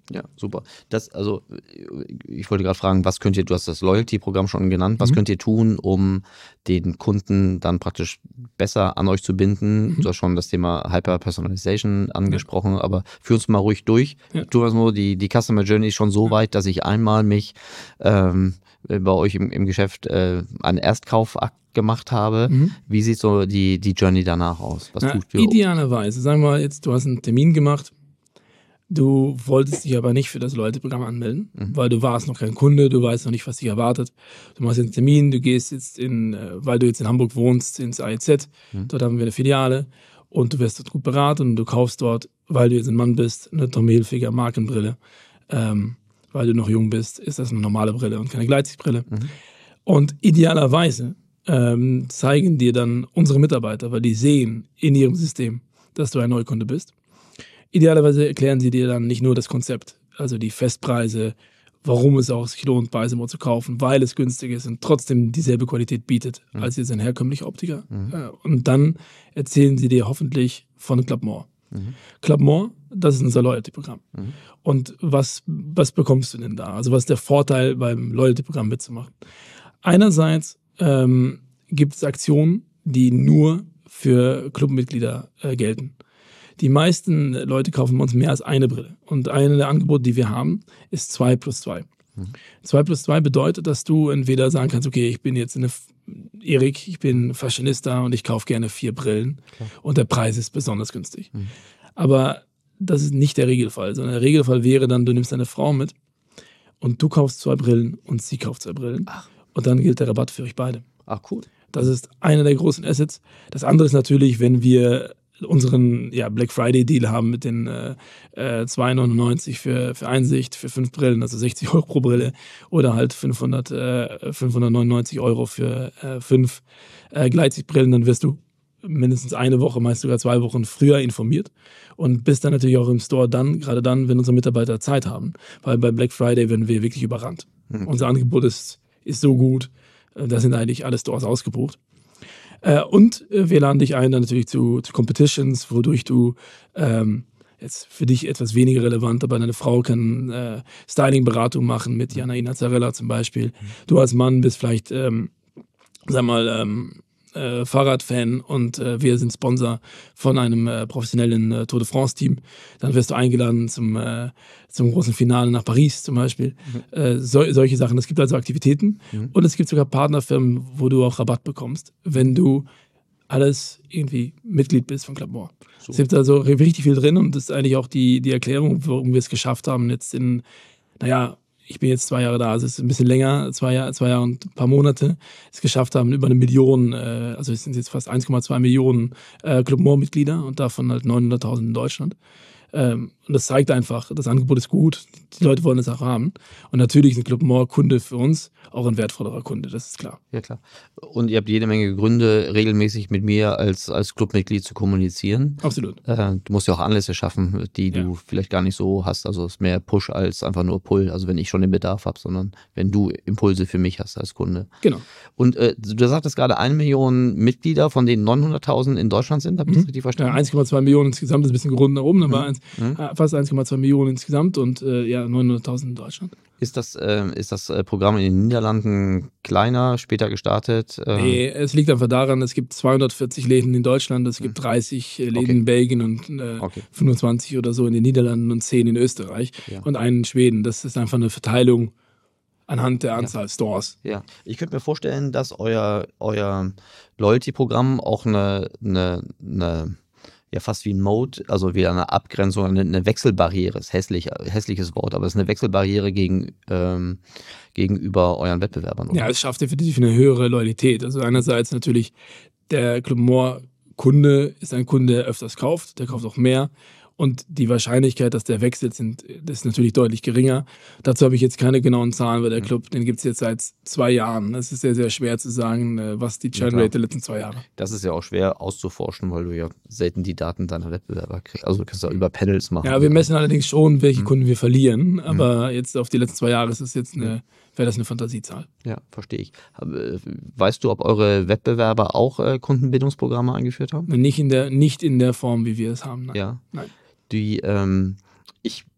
Speaker 2: Ja, super. Das, also, ich wollte gerade fragen, was könnt ihr, du hast das Loyalty-Programm schon genannt, was mhm. könnt ihr tun, um den Kunden dann praktisch besser an euch zu binden? Mhm. Du hast schon das Thema Hyper-Personalization angesprochen, ja. aber führ uns mal ruhig durch. Ja. Du hast nur, die, die Customer Journey ist schon so ja. weit, dass ich einmal mich ähm, bei euch im, im Geschäft äh, einen Erstkaufakt gemacht habe. Mhm. Wie sieht so die, die Journey danach aus? Was
Speaker 3: Na,
Speaker 2: tut für
Speaker 3: idealerweise, sagen wir jetzt, du hast einen Termin gemacht, du wolltest dich aber nicht für das Loyalty-Programm anmelden, mhm. weil du warst noch kein Kunde, du weißt noch nicht, was dich erwartet. Du machst jetzt einen Termin, du gehst jetzt in, weil du jetzt in Hamburg wohnst, ins A E Z, mhm. dort haben wir eine Filiale und du wirst dort gut beraten und du kaufst dort, weil du jetzt ein Mann bist, eine Tommy Hilfiger Markenbrille. Ähm, weil du noch jung bist, ist das eine normale Brille und keine Gleitsichtbrille. Mhm. Und idealerweise ähm, zeigen dir dann unsere Mitarbeiter, weil die sehen in ihrem System, dass du ein Neukunde bist. Idealerweise erklären sie dir dann nicht nur das Konzept, also die Festpreise, warum es auch sich lohnt, bei Isimo zu kaufen, weil es günstig ist und trotzdem dieselbe Qualität bietet, mhm. als jetzt ein herkömmlicher Optiker. Mhm. Und dann erzählen sie dir hoffentlich von Club More. Mhm. Club More, das ist unser Loyalty-Programm. Mhm. Und was, was bekommst du denn da? Also was ist der Vorteil, beim Loyalty-Programm mitzumachen? Einerseits ähm, gibt es Aktionen, die nur für Clubmitglieder äh, gelten. Die meisten Leute kaufen bei uns mehr als eine Brille. Und eine der Angebote, die wir haben, ist zwei plus zwei. Mhm. zwei plus zwei bedeutet, dass du entweder sagen kannst, okay, ich bin jetzt eine Erik, ich bin Fashionista und ich kaufe gerne vier Brillen. Klar. Und der Preis ist besonders günstig. Mhm. Aber das ist nicht der Regelfall, sondern der Regelfall wäre dann, du nimmst deine Frau mit und du kaufst zwei Brillen und sie kauft zwei Brillen. Ach. Und dann gilt der Rabatt für euch beide.
Speaker 2: Ach, cool.
Speaker 3: Das ist einer der großen Assets. Das andere ist natürlich, wenn wir unseren ja, Black Friday Deal haben mit den äh, zwei neunundneunzig für, für Einsicht, für fünf Brillen, also sechzig Euro pro Brille oder halt fünfhundert, äh, fünfhundertneunundneunzig Euro für äh, fünf äh, Gleitsichtbrillen, dann wirst du mindestens eine Woche, meist sogar zwei Wochen früher informiert und bist dann natürlich auch im Store dann, gerade dann, wenn unsere Mitarbeiter Zeit haben, weil bei Black Friday werden wir wirklich überrannt. Mhm. Unser Angebot ist, ist so gut, da sind eigentlich alle Stores ausgebucht. Äh, und äh, wir laden dich ein dann natürlich zu, zu Competitions, wodurch du ähm, jetzt für dich etwas weniger relevant, aber deine Frau kann äh, Styling-Beratung machen mit Janaina Zarella zum Beispiel. Mhm. Du als Mann bist vielleicht, ähm, sag mal, ähm, äh, Fahrradfan und äh, wir sind Sponsor von einem äh, professionellen äh, Tour de France-Team. Dann wirst du eingeladen zum, äh, zum großen Finale nach Paris zum Beispiel. Mhm. Äh, so, solche Sachen. Es gibt also Aktivitäten mhm. und es gibt sogar Partnerfirmen, wo du auch Rabatt bekommst, wenn du alles irgendwie Mitglied bist von Club More. So. Es gibt also richtig viel drin und das ist eigentlich auch die, die Erklärung, warum wir es geschafft haben, jetzt in, naja, ich bin jetzt zwei Jahre da, also es ist ein bisschen länger, zwei Jahre, zwei Jahre und ein paar Monate, es geschafft haben, über eine Million, äh, also es sind jetzt fast eins Komma zwei Millionen äh, Club More-Mitglieder und davon halt neunhunderttausend in Deutschland. Ähm, und das zeigt einfach, das Angebot ist gut, die Leute wollen es auch haben. Und natürlich ist ein Club More Kunde für uns auch ein wertvollerer Kunde, das ist klar.
Speaker 2: Ja, klar. Und ihr habt jede Menge Gründe, regelmäßig mit mir als, als Clubmitglied zu kommunizieren.
Speaker 3: Absolut.
Speaker 2: Äh, du musst ja auch Anlässe schaffen, die ja. du vielleicht gar nicht so hast. Also es ist mehr Push als einfach nur Pull. Also wenn ich schon den Bedarf habe, sondern wenn du Impulse für mich hast als Kunde.
Speaker 3: Genau.
Speaker 2: Und äh, du sagtest gerade eine Million Mitglieder, von denen neunhunderttausend in Deutschland sind. Habe ich
Speaker 3: mhm.
Speaker 2: das richtig verstanden?
Speaker 3: Ja, eins Komma zwei Millionen insgesamt, das ist ein bisschen gerundet nach oben, aber mhm. äh, fast eins Komma zwei Millionen insgesamt und äh, ja, neunhunderttausend in Deutschland.
Speaker 2: Ist das, äh, ist das Programm in den Niederlanden kleiner, später gestartet? Äh?
Speaker 3: Nee, es liegt einfach daran, es gibt zweihundertvierzig Läden in Deutschland, es gibt dreißig Läden okay. in Belgien und äh, okay. fünfundzwanzig oder so in den Niederlanden und zehn in Österreich ja. und einen in Schweden. Das ist einfach eine Verteilung anhand der Anzahl ja. Stores.
Speaker 2: Ja, ich könnte mir vorstellen, dass euer, euer Loyalty-Programm auch eine, eine, eine ja fast wie ein Mode, also wieder eine Abgrenzung, eine, eine Wechselbarriere, ist hässlich, hässliches Wort, aber es ist eine Wechselbarriere gegen, ähm, gegenüber euren Wettbewerbern. Oder?
Speaker 3: Ja, es schafft definitiv eine höhere Loyalität. Also einerseits natürlich, der Club More Kunde ist ein Kunde, der öfters kauft, der kauft auch mehr. Und die Wahrscheinlichkeit, dass der wechselt, sind, das ist natürlich deutlich geringer. Dazu habe ich jetzt keine genauen Zahlen, weil der Club, den gibt es jetzt seit zwei Jahren. Es ist sehr, sehr schwer zu sagen, was die Churn Rate der letzten zwei Jahre.
Speaker 2: Das ist ja auch schwer auszuforschen, weil du ja selten die Daten deiner Wettbewerber kriegst. Also du kannst ja über Panels machen.
Speaker 3: Ja, wir messen allerdings schon, welche mhm. Kunden wir verlieren. Aber mhm. jetzt auf die letzten zwei Jahre ist es jetzt eine, wäre das eine Fantasiezahl.
Speaker 2: Ja, verstehe ich. Weißt du, ob eure Wettbewerber auch äh, Kundenbindungsprogramme eingeführt haben?
Speaker 3: Nicht in der, nicht in der Form, wie wir es haben. Nein.
Speaker 2: Ja.
Speaker 3: Nein.
Speaker 2: Die, ähm, ich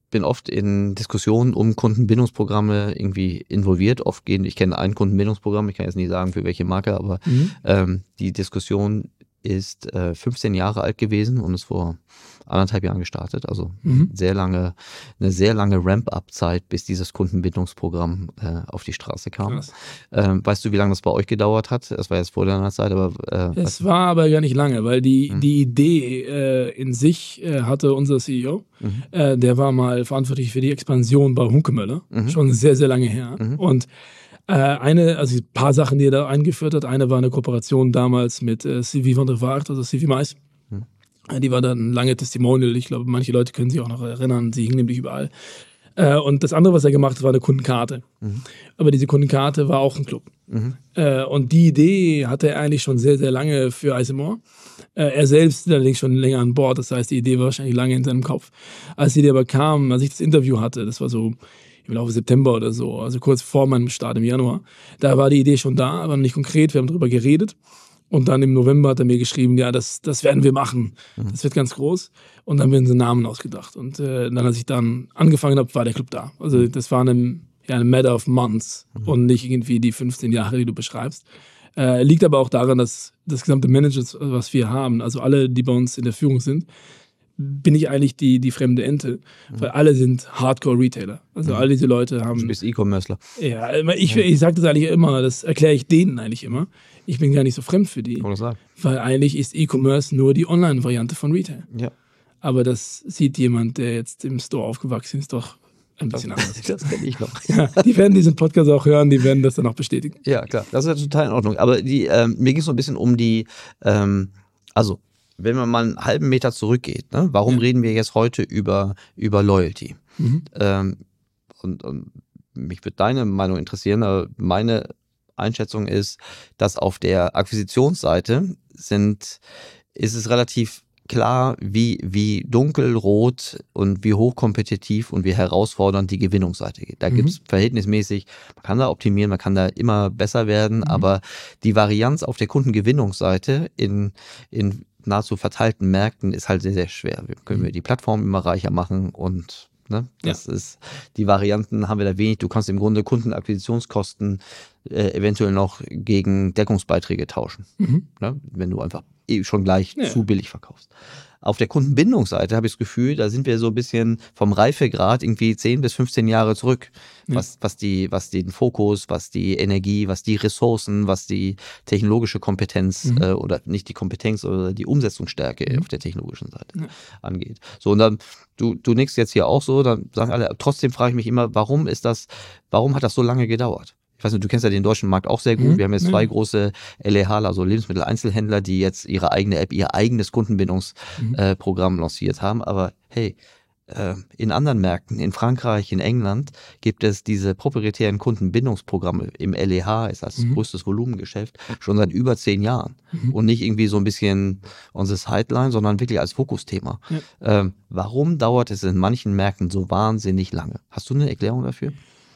Speaker 2: bin oft in Diskussionen um Kundenbindungsprogramme irgendwie involviert. Oft gehen, ich kenne ein Kundenbindungsprogramm, ich kann jetzt nicht sagen für welche Marke, aber mhm. ähm, die Diskussion ist äh, fünfzehn Jahre alt gewesen und ist vor anderthalb Jahren gestartet. Also mhm. sehr lange, eine sehr lange Ramp-up-Zeit, bis dieses Kundenbindungsprogramm äh, auf die Straße kam. Ähm, weißt du, wie lange das bei euch gedauert hat? Das war jetzt vor deiner Zeit, aber
Speaker 3: äh, es war aber gar nicht lange, weil die, mhm. die Idee äh, in sich äh, hatte unser C E O. Mhm. Äh, der war mal verantwortlich für die Expansion bei Hunkemöller, mhm. schon sehr, sehr lange her. Mhm. Und Äh, eine, also ein paar Sachen, die er da eingeführt hat. Eine war eine Kooperation damals mit äh, Sylvie van der Vaart, also Sylvie Mais. Hm. Äh, die war dann lange Testimonial. Ich glaube, manche Leute können sich auch noch erinnern. Sie hing nämlich überall. Äh, und das andere, was er gemacht hat, war eine Kundenkarte. Mhm. Aber diese Kundenkarte war auch ein Club. Mhm. Äh, und die Idee hatte er eigentlich schon sehr, sehr lange für Isamore. Äh, er selbst allerdings schon länger an Bord. Das heißt, die Idee war wahrscheinlich lange in seinem Kopf. Als die Idee aber kam, als ich das Interview hatte, das war so im Laufe September oder so, also kurz vor meinem Start im Januar. Da war die Idee schon da, aber nicht konkret, wir haben darüber geredet. Und dann im November hat er mir geschrieben, ja, das, das werden wir machen. Mhm. Das wird ganz groß. Und dann werden sie Namen ausgedacht. Und äh, dann, als ich dann angefangen habe, war der Club da. Also das war eine, ja, eine matter of months mhm. und nicht irgendwie die fünfzehn Jahre, die du beschreibst. Äh, liegt aber auch daran, dass das gesamte Management, was wir haben, also alle, die bei uns in der Führung sind, bin ich eigentlich die, die fremde Ente, mhm. weil alle sind Hardcore-Retailer. Also mhm. all diese Leute haben...
Speaker 2: Du bist E-Commercer.
Speaker 3: Ja, ich, ja. ich sage das eigentlich immer, das erkläre ich denen eigentlich immer. Ich bin gar nicht so fremd für die.
Speaker 2: Kann man sagen.
Speaker 3: Weil eigentlich ist E-Commerce nur die Online-Variante von Retail.
Speaker 2: Ja.
Speaker 3: Aber das sieht jemand, der jetzt im Store aufgewachsen ist, doch ein bisschen anders.
Speaker 2: Das kenne ich noch.
Speaker 3: Ja, die werden diesen Podcast auch hören, die werden das dann auch bestätigen.
Speaker 2: Ja, klar, das ist ja total in Ordnung. Aber die, ähm, mir ging es so ein bisschen um die, ähm, also wenn man mal einen halben Meter zurückgeht, ne, warum ja. reden wir jetzt heute über, über Loyalty? Mhm. Ähm, und, und mich würde deine Meinung interessieren, aber meine Einschätzung ist, dass auf der Akquisitionsseite sind, ist es relativ klar, wie, wie dunkelrot und wie hochkompetitiv und wie herausfordernd die Gewinnungsseite geht. Da mhm. gibt es verhältnismäßig, man kann da optimieren, man kann da immer besser werden, mhm. aber die Varianz auf der Kundengewinnungsseite in, in nahezu verteilten Märkten ist halt sehr, sehr schwer. Wir können wir die Plattform immer reicher machen und ne, das ja. ist, die Varianten haben wir da wenig. Du kannst im Grunde Kundenakquisitionskosten äh, eventuell noch gegen Deckungsbeiträge tauschen, mhm. ne, wenn du einfach eh schon gleich ja. zu billig verkaufst. Auf der Kundenbindungsseite habe ich das Gefühl, da sind wir so ein bisschen vom Reifegrad irgendwie zehn bis fünfzehn Jahre zurück, ja. was, was, die, was den Fokus, was die Energie, was die Ressourcen, was die technologische Kompetenz mhm. äh, oder nicht die Kompetenz oder die Umsetzungsstärke mhm. auf der technologischen Seite ja. angeht. So, und dann, du, du nickst jetzt hier auch so, dann sagen alle, trotzdem frage ich mich immer, warum ist das, warum hat das so lange gedauert? Ich weiß nicht, du kennst ja den deutschen Markt auch sehr gut. Mhm. Wir haben jetzt zwei mhm. große L E H, also Lebensmitteleinzelhändler, die jetzt ihre eigene App, ihr eigenes Kundenbindungsprogramm mhm. äh, lanciert haben. Aber hey, äh, in anderen Märkten, in Frankreich, in England, gibt es diese proprietären Kundenbindungsprogramme im L E H, ist als mhm. größtes Volumengeschäft, schon seit über zehn Jahren. Mhm. Und nicht irgendwie so ein bisschen on the sideline, sondern wirklich als Fokusthema. Ja. Ähm, warum dauert es in manchen Märkten so wahnsinnig lange? Hast du eine Erklärung dafür?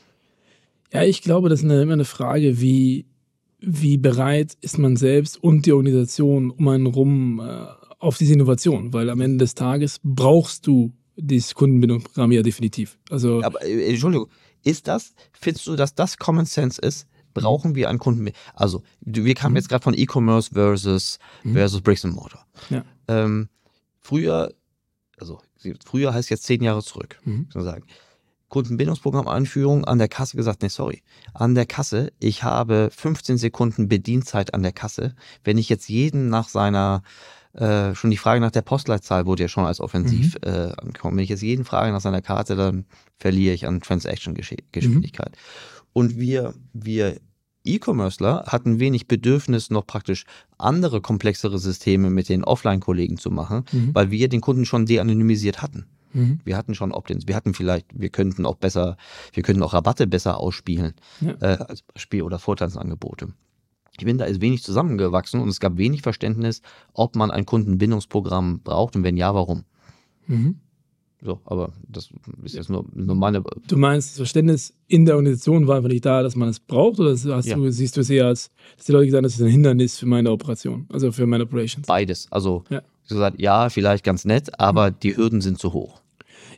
Speaker 3: Ja, ich glaube, das ist eine, immer eine Frage, wie, wie bereit ist man selbst und die Organisation um einen rum äh, auf diese Innovation, weil am Ende des Tages brauchst du dieses Kundenbindungsprogramm ja definitiv. Also,
Speaker 2: aber äh, Entschuldigung, ist das, findest du, dass das Common Sense ist? Brauchen wir einen Kunden? Also, wir kamen mhm. jetzt gerade von E-Commerce versus, mhm. versus Bricks and Mortar. Ja. Ähm, früher, also früher heißt jetzt zehn Jahre zurück, mhm. kann man sagen. Kundenbindungsprogramm-Einführung, an der Kasse gesagt, nee, sorry, an der Kasse, ich habe fünfzehn Sekunden Bedienzeit an der Kasse. Wenn ich jetzt jeden nach seiner, äh, schon die Frage nach der Postleitzahl wurde ja schon als offensiv mhm. äh, angekommen. Wenn ich jetzt jeden frage nach seiner Karte, dann verliere ich an Transaction-Geschwindigkeit. Mhm. Und wir, wir E-Commercer hatten wenig Bedürfnis, noch praktisch andere komplexere Systeme mit den Offline-Kollegen zu machen, mhm. weil wir den Kunden schon de-anonymisiert hatten. Mhm. Wir hatten schon Opt-ins, wir hatten vielleicht, wir könnten auch besser, wir könnten auch Rabatte besser ausspielen, ja. äh, als Beispiel oder Vorteilsangebote. Ich bin da ist wenig zusammengewachsen und es gab wenig Verständnis, ob man ein Kundenbindungsprogramm braucht und wenn ja, warum. Mhm. So, aber das ist jetzt nur, nur meine...
Speaker 3: Du meinst, das Verständnis in der Organisation war einfach nicht da, dass man es braucht, oder hast ja. du, siehst du es eher als, dass die Leute gesagt haben, das ist ein Hindernis für meine Operation, also für meine Operations?
Speaker 2: Beides, also ja. gesagt, ja, vielleicht ganz nett, aber mhm. die Hürden sind zu hoch.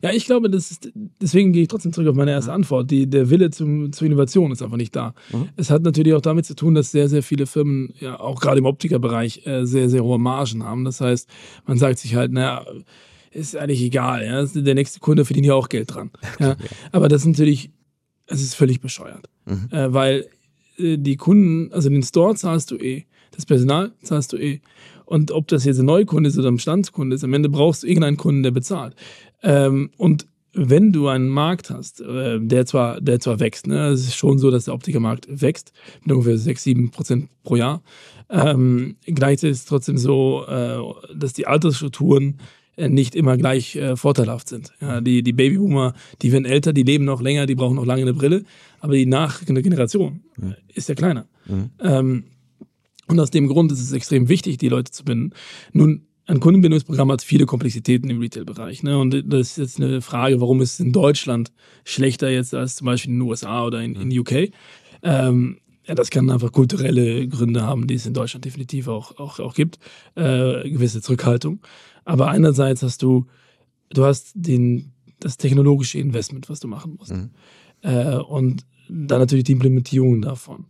Speaker 3: Ja, ich glaube, das ist, deswegen gehe ich trotzdem zurück auf meine erste Antwort. Die, der Wille zum, zur Innovation ist einfach nicht da. Mhm. Es hat natürlich auch damit zu tun, dass sehr, sehr viele Firmen, ja auch gerade im Optikerbereich, äh, sehr, sehr hohe Margen haben. Das heißt, man sagt sich halt, naja, ist eigentlich egal, ja, der nächste Kunde verdient ja auch Geld dran. Ja. Aber das ist natürlich, es ist völlig bescheuert. Mhm. Äh, weil äh, die Kunden, also den Store zahlst du eh, das Personal zahlst du eh. Und ob das jetzt ein Neukunde ist oder ein Bestandskunde ist, am Ende brauchst du irgendeinen Kunden, der bezahlt. Ähm, und wenn du einen Markt hast, äh, der zwar, der zwar wächst, ne? Es ist schon so, dass der Optikermarkt wächst, mit ungefähr sechs, sieben Prozent pro Jahr. Ähm, gleichzeitig ist es trotzdem so, äh, dass die Altersstrukturen äh, nicht immer gleich äh, vorteilhaft sind. Ja, die, die Babyboomer, die werden älter, die leben noch länger, die brauchen noch lange eine Brille, aber die nachfolgende Generation mhm. ist ja kleiner. Mhm. Ähm, und aus dem Grund ist es extrem wichtig, die Leute zu binden. Nun, ein Kundenbindungsprogramm hat viele Komplexitäten im Retail-Bereich. Ne? Und das ist jetzt eine Frage, warum ist es in Deutschland schlechter jetzt als zum Beispiel in den U S A oder in, in U K? Ähm, ja, das kann einfach kulturelle Gründe haben, die es in Deutschland definitiv auch, auch, auch gibt. Äh, gewisse Zurückhaltung. Aber einerseits hast du, du hast den, das technologische Investment, was du machen musst. Mhm. Äh, und dann natürlich die Implementierung davon.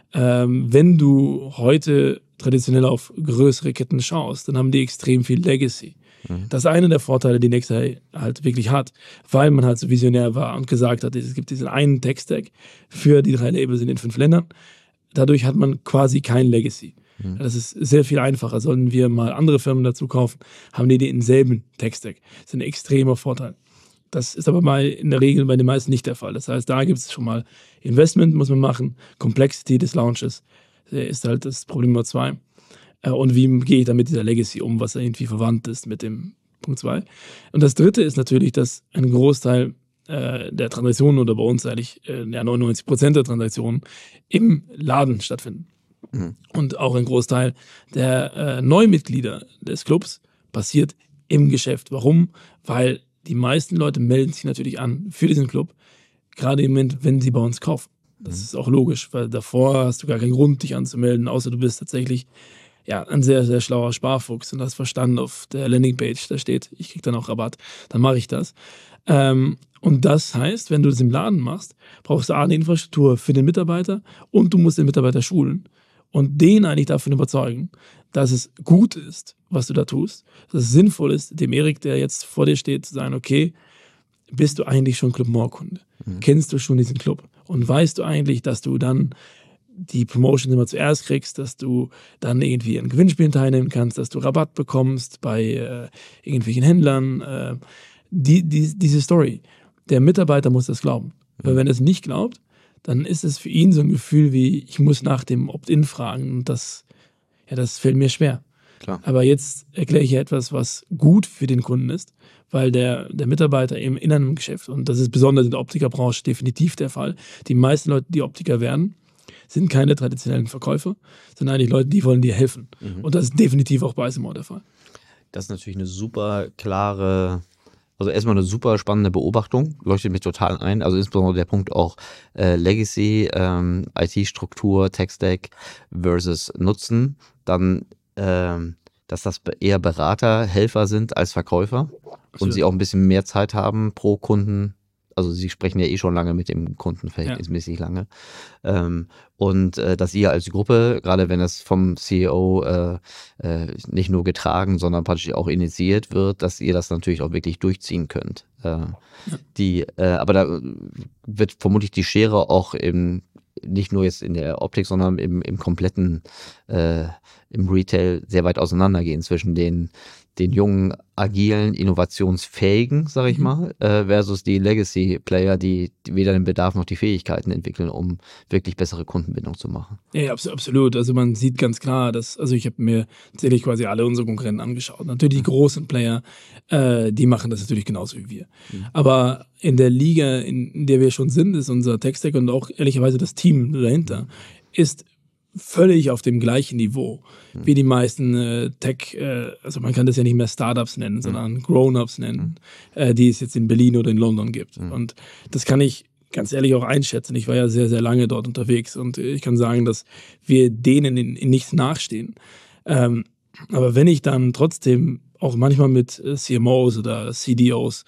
Speaker 3: Ähm, wenn du heute traditionell auf größere Ketten schaust, dann haben die extrem viel Legacy. Mhm. Das ist einer der Vorteile, die Nexeye halt wirklich hat, weil man halt so visionär war und gesagt hat, es gibt diesen einen Tech-Stack für die drei Labels in den fünf Ländern. Dadurch hat man quasi kein Legacy. Mhm. Das ist sehr viel einfacher. Sollten wir mal andere Firmen dazu kaufen, haben die denselben Tech-Stack. Das ist ein extremer Vorteil. Das ist aber mal in der Regel bei den meisten nicht der Fall. Das heißt, da gibt es schon mal Investment, muss man machen. Complexity des Launches ist halt das Problem Nummer zwei. Und wie gehe ich dann mit dieser Legacy um, was irgendwie verwandt ist mit dem Punkt zwei. Und das dritte ist natürlich, dass ein Großteil äh, der Transaktionen oder bei uns eigentlich äh, ja, neunundneunzig Prozent der Transaktionen im Laden stattfinden. Mhm. Und auch ein Großteil der äh, Neumitglieder des Clubs passiert im Geschäft. Warum? Weil die meisten Leute melden sich natürlich an für diesen Club, gerade im Moment, wenn sie bei uns kaufen. Das mhm. ist auch logisch, weil davor hast du gar keinen Grund, dich anzumelden, außer du bist tatsächlich ja, ein sehr, sehr schlauer Sparfuchs und hast verstanden auf der Landingpage, da steht, ich krieg dann auch Rabatt, dann mache ich das. Ähm, und das heißt, wenn du das im Laden machst, brauchst du A, eine Infrastruktur für den Mitarbeiter und du musst den Mitarbeiter schulen und den eigentlich davon überzeugen, dass es gut ist, was du da tust, dass es sinnvoll ist, dem Erik, der jetzt vor dir steht, zu sagen, okay, bist du eigentlich schon Club More-Kunde? Mhm. Kennst du schon diesen Club? Und weißt du eigentlich, dass du dann die Promotion immer zuerst kriegst, dass du dann irgendwie an Gewinnspielen teilnehmen kannst, dass du Rabatt bekommst bei äh, irgendwelchen Händlern. Äh, die, die, diese Story. Der Mitarbeiter muss das glauben. Mhm. Weil wenn er es nicht glaubt, dann ist es für ihn so ein Gefühl wie, ich muss nach dem Opt-in fragen und das, ja, das fällt mir schwer. Klar. Aber jetzt erkläre ich etwas, was gut für den Kunden ist, weil der, der Mitarbeiter eben in einem Geschäft, und das ist besonders in der Optikerbranche definitiv der Fall, die meisten Leute, die Optiker werden, sind keine traditionellen Verkäufer, sondern eigentlich Leute, die wollen dir helfen. Mhm. Und das ist definitiv auch bei Isomo der Fall.
Speaker 2: Das ist natürlich eine super klare, also erstmal eine super spannende Beobachtung, leuchtet mich total ein. Also insbesondere der Punkt auch äh, Legacy, ähm, I T-Struktur, Tech-Stack versus Nutzen. Dann, ähm, dass das eher Berater, Helfer sind als Verkäufer und ja. sie auch ein bisschen mehr Zeit haben pro Kunden. Also sie sprechen ja eh schon lange mit dem Kunden, verhältnismäßig ja. lange. Ähm, und äh, dass ihr als Gruppe, gerade wenn es vom C E O äh, äh, nicht nur getragen, sondern praktisch auch initiiert wird, dass ihr das natürlich auch wirklich durchziehen könnt. Äh, ja. die, äh, aber da wird vermutlich die Schere auch im, nicht nur jetzt in der Optik, sondern im, im kompletten, äh, im Retail sehr weit auseinandergehen zwischen den den jungen, agilen, innovationsfähigen, sag ich mal, äh, versus die Legacy-Player, die, die weder den Bedarf noch die Fähigkeiten entwickeln, um wirklich bessere Kundenbindung zu machen.
Speaker 3: Ja, absolut. Also man sieht ganz klar, dass, also ich habe mir tatsächlich quasi alle unsere Konkurrenten angeschaut. Natürlich die großen Player, äh, die machen das natürlich genauso wie wir. Mhm. Aber in der Liga, in, in der wir schon sind, ist unser Tech-Stack und auch ehrlicherweise das Team dahinter, ist völlig auf dem gleichen Niveau mhm. wie die meisten äh, Tech, äh, also man kann das ja nicht mehr Startups nennen, mhm. sondern Grown-Ups nennen, mhm. äh, die es jetzt in Berlin oder in London gibt. Mhm. Und das kann ich ganz ehrlich auch einschätzen. Ich war ja sehr, sehr lange dort unterwegs und ich kann sagen, dass wir denen in, in nichts nachstehen. Ähm, aber wenn ich dann trotzdem auch manchmal mit C M Os oder C D Os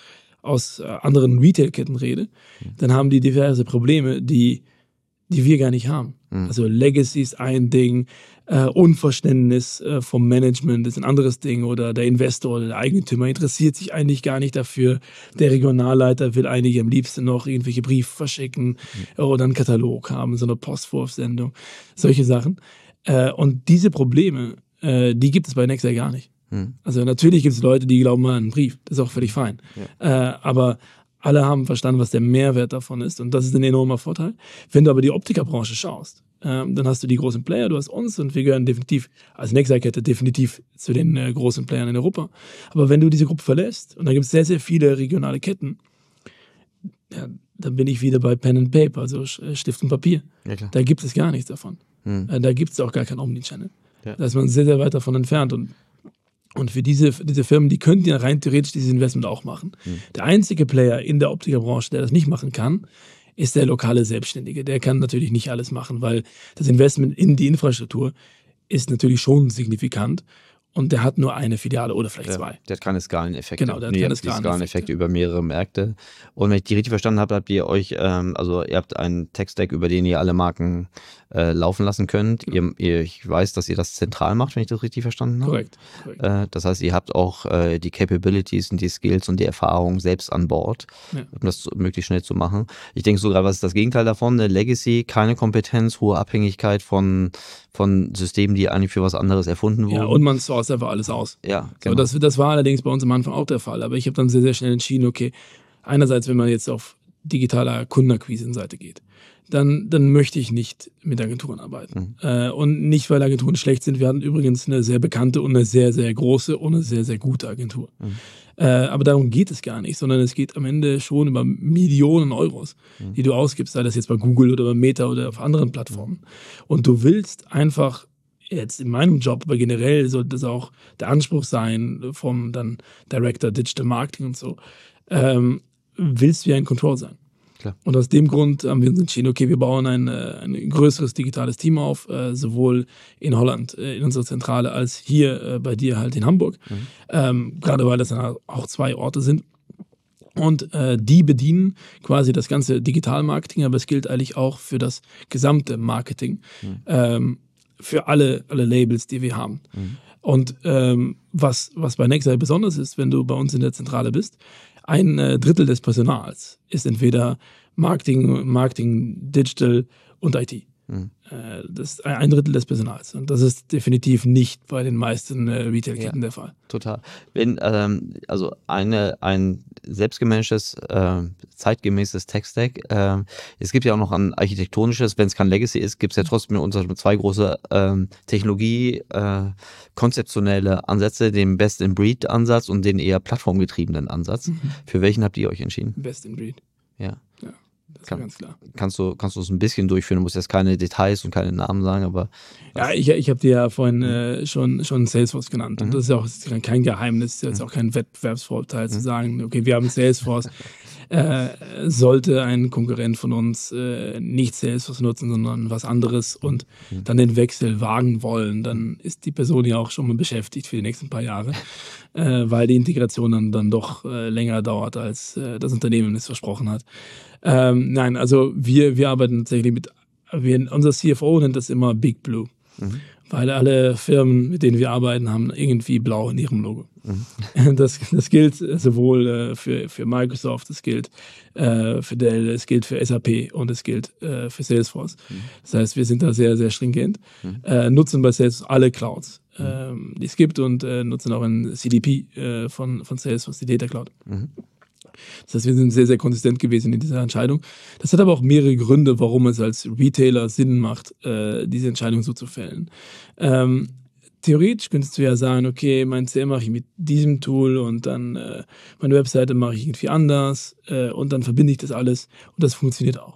Speaker 3: aus äh, anderen Retail-Ketten rede, dann haben die diverse Probleme, die, die wir gar nicht haben. Mhm. Also Legacy ist ein Ding, äh, Unverständnis äh, vom Management ist ein anderes Ding oder der Investor oder der Eigentümer interessiert sich eigentlich gar nicht dafür. Der Regionalleiter will eigentlich am liebsten noch irgendwelche Briefe verschicken mhm. oder einen Katalog haben, so eine Postwurfsendung, solche Sachen. Äh, und diese Probleme, äh, die gibt es bei Nexar gar nicht. Mhm. Also natürlich gibt es Leute, die glauben an einen Brief, das ist auch völlig fein. Ja. Äh, aber alle haben verstanden, was der Mehrwert davon ist und das ist ein enormer Vorteil. Wenn du aber die Optikerbranche schaust, ähm, dann hast du die großen Player, du hast uns und wir gehören definitiv als Nexar-Kette definitiv zu den äh, großen Playern in Europa. Aber wenn du diese Gruppe verlässt und da gibt es sehr, sehr viele regionale Ketten, ja, dann bin ich wieder bei Pen and Paper, also Stift und Papier. Ja, klar. Da gibt es gar nichts davon. Hm. Äh, da gibt es auch gar keinen Omnichannel. Ja. Da ist man sehr, sehr weit davon entfernt und Und für diese, diese Firmen, die könnten ja rein theoretisch dieses Investment auch machen. Mhm. Der einzige Player in der Optikerbranche, der das nicht machen kann, ist der lokale Selbstständige. Der kann natürlich nicht alles machen, weil das Investment in die Infrastruktur ist natürlich schon signifikant. Und der hat nur eine Filiale oder vielleicht
Speaker 2: der,
Speaker 3: zwei.
Speaker 2: Der hat keine Skaleneffekte.
Speaker 3: Genau, der hat
Speaker 2: nee,
Speaker 3: keine
Speaker 2: Skaleneffekte.
Speaker 3: Skaleneffekte
Speaker 2: über mehrere Märkte. Und wenn ich die richtig verstanden habe, habt ihr euch, ähm, also ihr habt einen Tech-Stack, über den ihr alle Marken äh, laufen lassen könnt. Genau. Ihr, ihr, ich weiß, dass ihr das zentral macht, wenn ich das richtig verstanden habe.
Speaker 3: Korrekt. Korrekt.
Speaker 2: Äh, das heißt, ihr habt auch äh, die Capabilities und die Skills und die Erfahrung selbst an Bord, ja. um das möglichst schnell zu machen. Ich denke sogar, was ist das Gegenteil davon? Eine Legacy, keine Kompetenz, hohe Abhängigkeit von von Systemen, die eigentlich für was anderes erfunden wurden.
Speaker 3: Ja, und man sourced einfach alles aus.
Speaker 2: Ja,
Speaker 3: genau. So, das, das war allerdings bei uns am Anfang auch der Fall. Aber ich habe dann sehr, sehr schnell entschieden, okay, einerseits, wenn man jetzt auf digitaler Kundenakquise-Seite geht, dann, dann möchte ich nicht mit Agenturen arbeiten. Mhm. Äh, und nicht, weil Agenturen schlecht sind. Wir hatten übrigens eine sehr bekannte und eine sehr, sehr große und eine sehr, sehr gute Agentur. Mhm. Äh, aber darum geht es gar nicht, sondern es geht am Ende schon über Millionen Euros, mhm. die du ausgibst, sei das jetzt bei Google oder bei Meta oder auf anderen Plattformen. Und du willst einfach jetzt in meinem Job, aber generell sollte das auch der Anspruch sein vom dann Director Digital Marketing und so, ähm, willst du ja in Control sein. Klar. Und aus dem Grund haben wir uns entschieden, okay, wir bauen ein, ein größeres digitales Team auf, äh, sowohl in Holland, äh, in unserer Zentrale, als hier äh, bei dir halt in Hamburg. Mhm. Ähm, gerade weil das dann auch zwei Orte sind. Und äh, die bedienen quasi das ganze Digitalmarketing, aber es gilt eigentlich auch für das gesamte Marketing, mhm. ähm, für alle, alle Labels, die wir haben. Mhm. Und ähm, was, was bei Nexar besonders ist, wenn du bei uns in der Zentrale bist, ein äh, Drittel des Personals ist entweder Marketing, Marketing, Digital und I T. Mhm. Äh, das ist ein Drittel des Personals. Und das ist definitiv nicht bei den meisten äh, Retail-Ketten ja, der Fall.
Speaker 2: Total. Wenn, ähm, also eine, ein selbstgemanagtes, äh, zeitgemäßes Tech-Stack, äh, es gibt ja auch noch ein architektonisches, wenn es kein Legacy ist, gibt es ja trotzdem unsere zwei große ähm, Technologie, äh, konzeptionelle Ansätze, den Best-in-Breed-Ansatz und den eher plattformgetriebenen Ansatz. Mhm. Für welchen habt ihr euch entschieden?
Speaker 3: Best-in-Breed.
Speaker 2: Ja.
Speaker 3: Ja. Das
Speaker 2: Kann,
Speaker 3: ist ganz klar.
Speaker 2: Kannst du, kannst du es ein bisschen durchführen? Du musst jetzt keine Details und keine Namen sagen, aber...
Speaker 3: Ja, ich, ich habe dir ja vorhin äh, schon, schon Salesforce genannt. Mhm. Und das ist auch ist kein Geheimnis, ist jetzt auch kein Wettbewerbsvorteil mhm. zu sagen, okay, wir haben Salesforce. äh, sollte ein Konkurrent von uns äh, nicht Salesforce nutzen, sondern was anderes und mhm. dann den Wechsel wagen wollen, dann ist die Person ja auch schon mal beschäftigt für die nächsten paar Jahre, äh, weil die Integration dann, dann doch äh, länger dauert, als äh, das Unternehmen es versprochen hat. Ähm, nein, also wir, wir arbeiten tatsächlich mit, wir, unser C F O nennt das immer Big Blue, mhm. weil alle Firmen, mit denen wir arbeiten, haben irgendwie blau in ihrem Logo. Mhm. Das, das gilt sowohl äh, für, für Microsoft, das gilt äh, für Dell, es gilt für S A P und es gilt äh, für Salesforce. Mhm. Das heißt, wir sind da sehr, sehr stringent, mhm. äh, nutzen bei Salesforce alle Clouds, mhm. ähm, die es gibt und äh, nutzen auch ein C D P äh, von, von Salesforce, die Data Cloud. Mhm. Das heißt, wir sind sehr, sehr konsistent gewesen in dieser Entscheidung. Das hat aber auch mehrere Gründe, warum es als Retailer Sinn macht, äh, diese Entscheidung so zu fällen. Ähm, theoretisch könntest du ja sagen, okay, mein C R M mache ich mit diesem Tool und dann äh, meine Webseite mache ich irgendwie anders äh, und dann verbinde ich das alles und das funktioniert auch.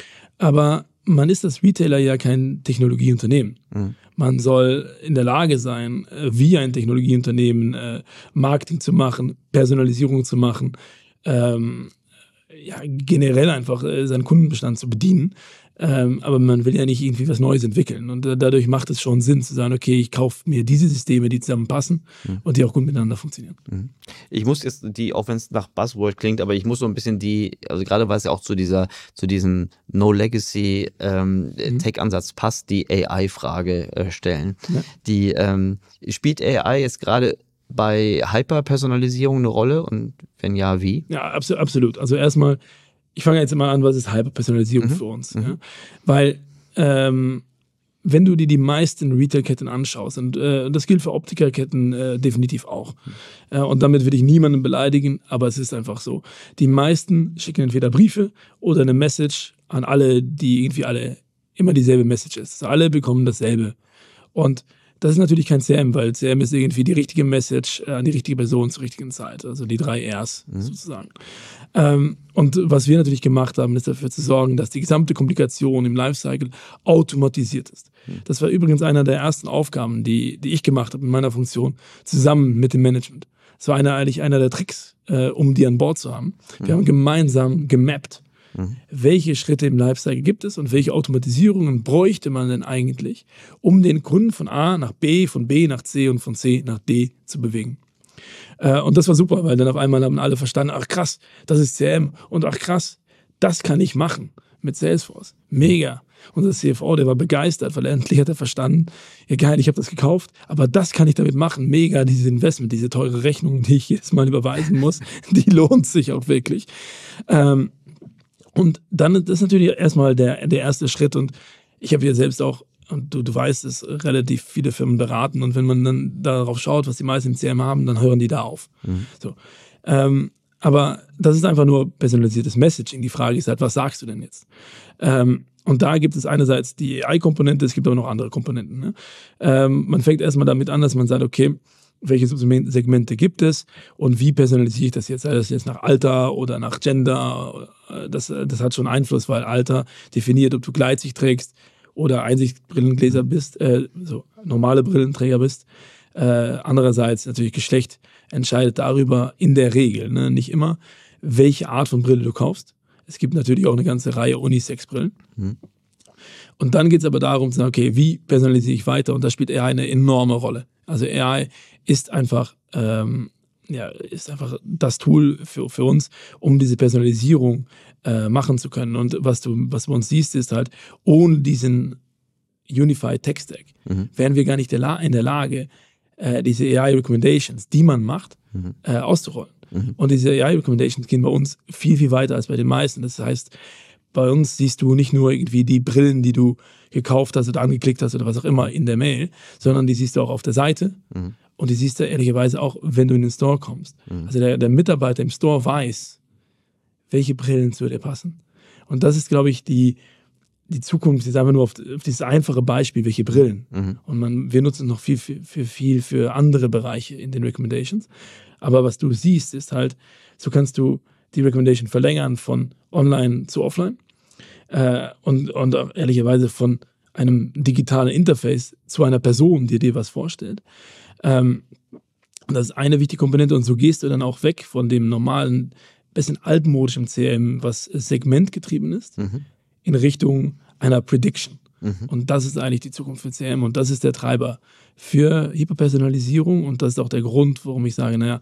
Speaker 3: Aber man ist als Retailer ja kein Technologieunternehmen. Mhm. Man soll in der Lage sein, äh, wie ein Technologieunternehmen äh, Marketing zu machen, Personalisierung zu machen, Ähm, ja, generell einfach äh, seinen Kundenbestand zu bedienen. Ähm, aber man will ja nicht irgendwie was Neues entwickeln. Und äh, dadurch macht es schon Sinn zu sagen, okay, ich kaufe mir diese Systeme, die zusammenpassen mhm. und die auch gut miteinander funktionieren.
Speaker 2: Mhm. Ich muss jetzt die, auch wenn es nach Buzzword klingt, aber ich muss so ein bisschen die, also gerade weil es ja auch zu dieser, zu diesem No-Legacy ähm, mhm. Tech-Ansatz passt, die A I-Frage äh, stellen. Ja. Die ähm, spielt A I jetzt gerade bei Hyperpersonalisierung eine Rolle und wenn ja, wie?
Speaker 3: Ja, absolut. absolut. Also erstmal, ich fange jetzt mal an, was ist Hyperpersonalisierung mhm. für uns? Mhm. Ja? Weil ähm, wenn du dir die meisten Retail-Ketten anschaust, und äh, das gilt für Optikerketten äh, definitiv auch, mhm. äh, und damit will ich niemanden beleidigen, aber es ist einfach so. Die meisten schicken entweder Briefe oder eine Message an alle, die irgendwie alle immer dieselbe Message ist. Also alle bekommen dasselbe. Und das ist natürlich kein C R M, weil C R M ist irgendwie die richtige Message an die richtige Person zur richtigen Zeit, also die drei Rs mhm. sozusagen. Ähm, und was wir natürlich gemacht haben, ist dafür zu sorgen, dass die gesamte Kommunikation im Lifecycle automatisiert ist. Mhm. Das war übrigens einer der ersten Aufgaben, die, die ich gemacht habe in meiner Funktion, zusammen mit dem Management. Das war eine, eigentlich einer der Tricks, äh, um die an Bord zu haben. Wir mhm. haben gemeinsam gemappt, Mhm. welche Schritte im Lifecycle gibt es und welche Automatisierungen bräuchte man denn eigentlich, um den Kunden von A nach B, von B nach C und von C nach D zu bewegen. Äh, und das war super, weil dann auf einmal haben alle verstanden, ach krass, das ist C R M und ach krass, das kann ich machen mit Salesforce. Mega. Unser C F O, der war begeistert, weil endlich hat er verstanden, ja geil, ich habe das gekauft, aber das kann ich damit machen. Mega, dieses Investment, diese teure Rechnung, die ich jedes Mal überweisen muss, die lohnt sich auch wirklich. Ähm, Und dann das ist natürlich erstmal der, der erste Schritt. Und ich habe ja selbst auch, und du, du weißt es, relativ viele Firmen beraten. Und wenn man dann darauf schaut, was die meisten im C R M haben, dann hören die da auf. Mhm. So. Ähm, aber das ist einfach nur personalisiertes Messaging. Die Frage ist halt, was sagst du denn jetzt? Ähm, und da gibt es einerseits die A I-Komponente, es gibt aber noch andere Komponenten. Ne? Ähm, man fängt erstmal damit an, dass man sagt, okay, welche Segmente gibt es und wie personalisiere ich das jetzt? Sei das jetzt nach Alter oder nach Gender? Das, das hat schon Einfluss, weil Alter definiert, ob du Gleitsicht trägst oder Einsichtbrillengläser bist, äh, so normale Brillenträger bist. Äh, andererseits natürlich Geschlecht entscheidet darüber in der Regel, ne, nicht immer, welche Art von Brille du kaufst. Es gibt natürlich auch eine ganze Reihe Unisex-Brillen. Mhm. Und dann geht es aber darum zu sagen, okay, wie personalisiere ich weiter? Und da spielt A I eine enorme Rolle. Also A I ist einfach, ähm, ja, ist einfach das Tool für, für uns, um diese Personalisierung äh, machen zu können. Und was du, was du bei uns siehst, ist halt, ohne diesen Unified Tech Stack mhm. wären wir gar nicht in der Lage, äh, diese A I-Recommendations, die man macht, mhm. äh, auszurollen. Mhm. Und diese A I-Recommendations gehen bei uns viel, viel weiter als bei den meisten. Das heißt, bei uns siehst du nicht nur irgendwie die Brillen, die du gekauft hast oder angeklickt hast oder was auch immer in der Mail, sondern die siehst du auch auf der Seite mhm. und die siehst du ehrlicherweise auch, wenn du in den Store kommst. Mhm. Also der, der Mitarbeiter im Store weiß, welche Brillen zu dir passen. Und das ist, glaube ich, die, die Zukunft, ist einfach nur auf, auf dieses einfache Beispiel, welche Brillen. Mhm. Und man, wir nutzen noch viel, viel, viel, viel für andere Bereiche in den Recommendations. Aber was du siehst, ist halt, so kannst du die Recommendation verlängern von online zu offline. Äh, und, und auch ehrlicherweise von einem digitalen Interface zu einer Person, die dir was vorstellt. Ähm, und das ist eine wichtige Komponente und so gehst du dann auch weg von dem normalen, bisschen altmodischen C R M, was segmentgetrieben ist, mhm. in Richtung einer Prediction. Mhm. Und das ist eigentlich die Zukunft für C R M und das ist der Treiber für Hyperpersonalisierung und das ist auch der Grund, warum ich sage, naja,